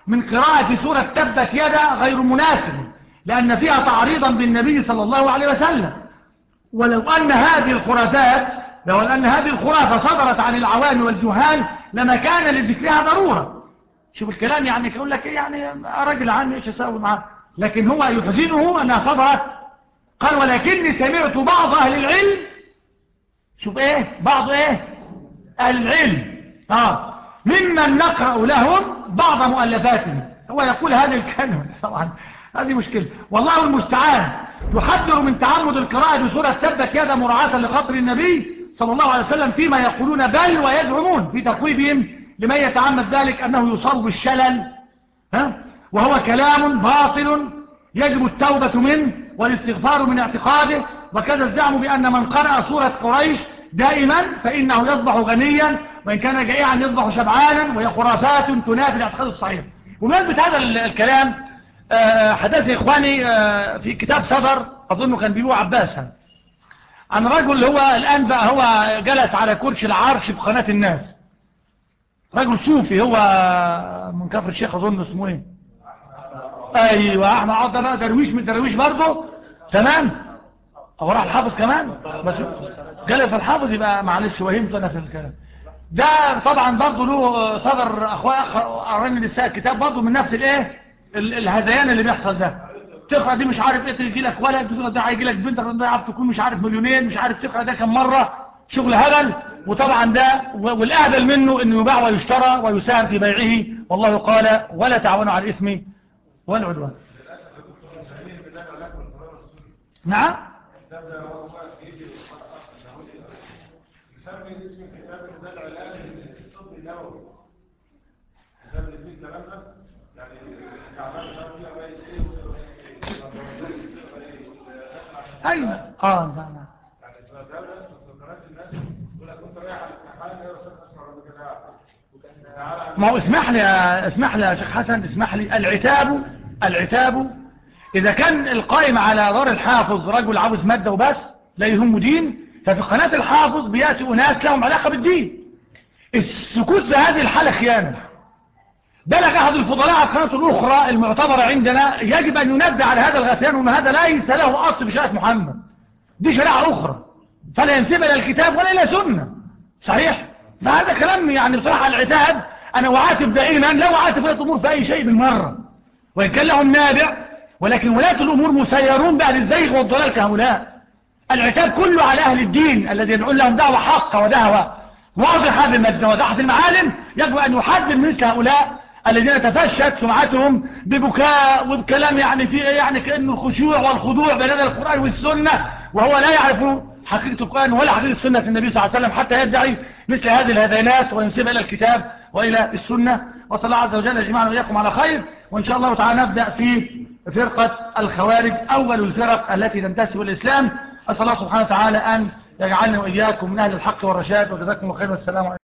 من قراءة سورة تبت يدا غير مناسب، لأن فيها تعريضا بالنبي صلى الله عليه وسلم. ولو أن هذه الخرافات لو أن هذه الخرافة صدرت عن العوام والجهال لما كان لذكرها ضرورة. شوف الكلام، يعني يقول لك إيه يعني راجل عام ايش اسوي معاه، لكن هو يحزنه أنها صدرت. قال ولكني سمعت بعض أهل العلم، شوف إيه بعض إيه أهل العلم آه ممن نقرأ لهم بعض مؤلفاتهم. هو يقول هذه الكلمة طبعا هذه مشكلة، والله المستعان. يحذر من تعمد القراءة بسورة تبت يدا مراعاة لخطر النبي صلى الله عليه وسلم فيما يقولون بل ويزعمون في تقويبهم لمن يتعمد ذلك أنه يصاب بالشلل، ها؟ وهو كلام باطل يجب التوبة منه والاستغفار من اعتقاده. وكذا الزعم بأن من قرأ سورة قريش دائما فإنه يصبح غنيا وإن كان جائعا يصبح شبعانا، وهي خرافات تنافي الاعتقاد الصحيح. ومناسبة هذا الكلام حدث إخواني في كتاب صدر أظنه كان بيقولوا عباسا عن رجل هو الآن بقى هو جلس على كرسي العرش بقناة الناس، رجل صوفي هو من كفر الشيخ أظن اسمه ايه ايوه احمد عوض بقى درويش من درويش برضه تمام، او راح الحافظ كمان بس جلس الحافظ يبقى معلش وهمت انا في الكلام ده. طبعا برضه له صدر اخويا قراني لسه كتاب برضه من نفس الايه الهذيان اللي بيحصل ده. تقرا دي مش عارف ايه تيجي لك ولد، تقرا ده هيجي لك بنتك ده عارف تكون مش عارف مليونين، مش عارف تقرا ده كم مره، شغل هبل. وطبعا ده والاهبل منه انه يباع ويشترى ويساهم في بيعه، والله قال ولا تعاونوا على الاثم والعدوان. نعم يسمي اسم الكتاب اللي ده العلاج الطب النووي، الكتاب اللي فيه الكلام ده يعني تعبان فيها رئيسيه ايوه اه لا لا يعني اسمها دولة فقرات الناس يقول لك كنت رايح على الامتحان يا رسول اسمع ربك تعالى. ما هو اسمح لي اسمح لي يا شيخ حسن، اسمح لي. العتاب العتاب اذا كان القائم على دار الحافظ رجل عاوز ماده وبس لا يهم دين، ففي قناة الحافظ بيأتي أناس لهم علاقة بالدين. السكوت في هذه الحالة خيانة. بلغ أحد الفضلاء على القناة الأخرى المعتبرة عندنا يجب أن ينبه على هذا الغثيان وأن هذا ليس له أصل بشريعة محمد، دي شريعة أخرى فلا ينسب إلى الكتاب ولا إلى سنة صحيح. فهذا كلام يعني بصراحة العتاب أنا وعاتب دائما لا وعاتب ولا الأمور في أي شيء بالمرة وإن كان لهم نابع، ولكن ولاة الأمور مسيرون بعد الزيغ والضلال كهؤلاء. العتاب كله على أهل الدين الذي يدعون لهم دعوة حق ودعوة واضحة بمجد وضحة المعالم. يجب أن يحذر مثل هؤلاء الذين تفشت سمعتهم ببكاء وبكلام يعني فيه يعني كأنه الخشوع والخضوع بين القرآن والسنة، وهو لا يعرف حقيقة القرآن ولا حقيقة سنة النبي صلى الله عليه وسلم حتى يدعي مثل هذه الهذينات وينسب إلى الكتاب وإلى السنة. وصلى الله عز وجل يجمعنا وإياكم على خير، وإن شاء الله تعالى نبدأ في فرقة الخوارج أول الفرق التي تنتسب الإسلام. أسأل الله سبحانه وتعالى أن يجعلنا وإياكم من أهل الحق والرشاد، وجزاكم الله خير والسلام عليكم.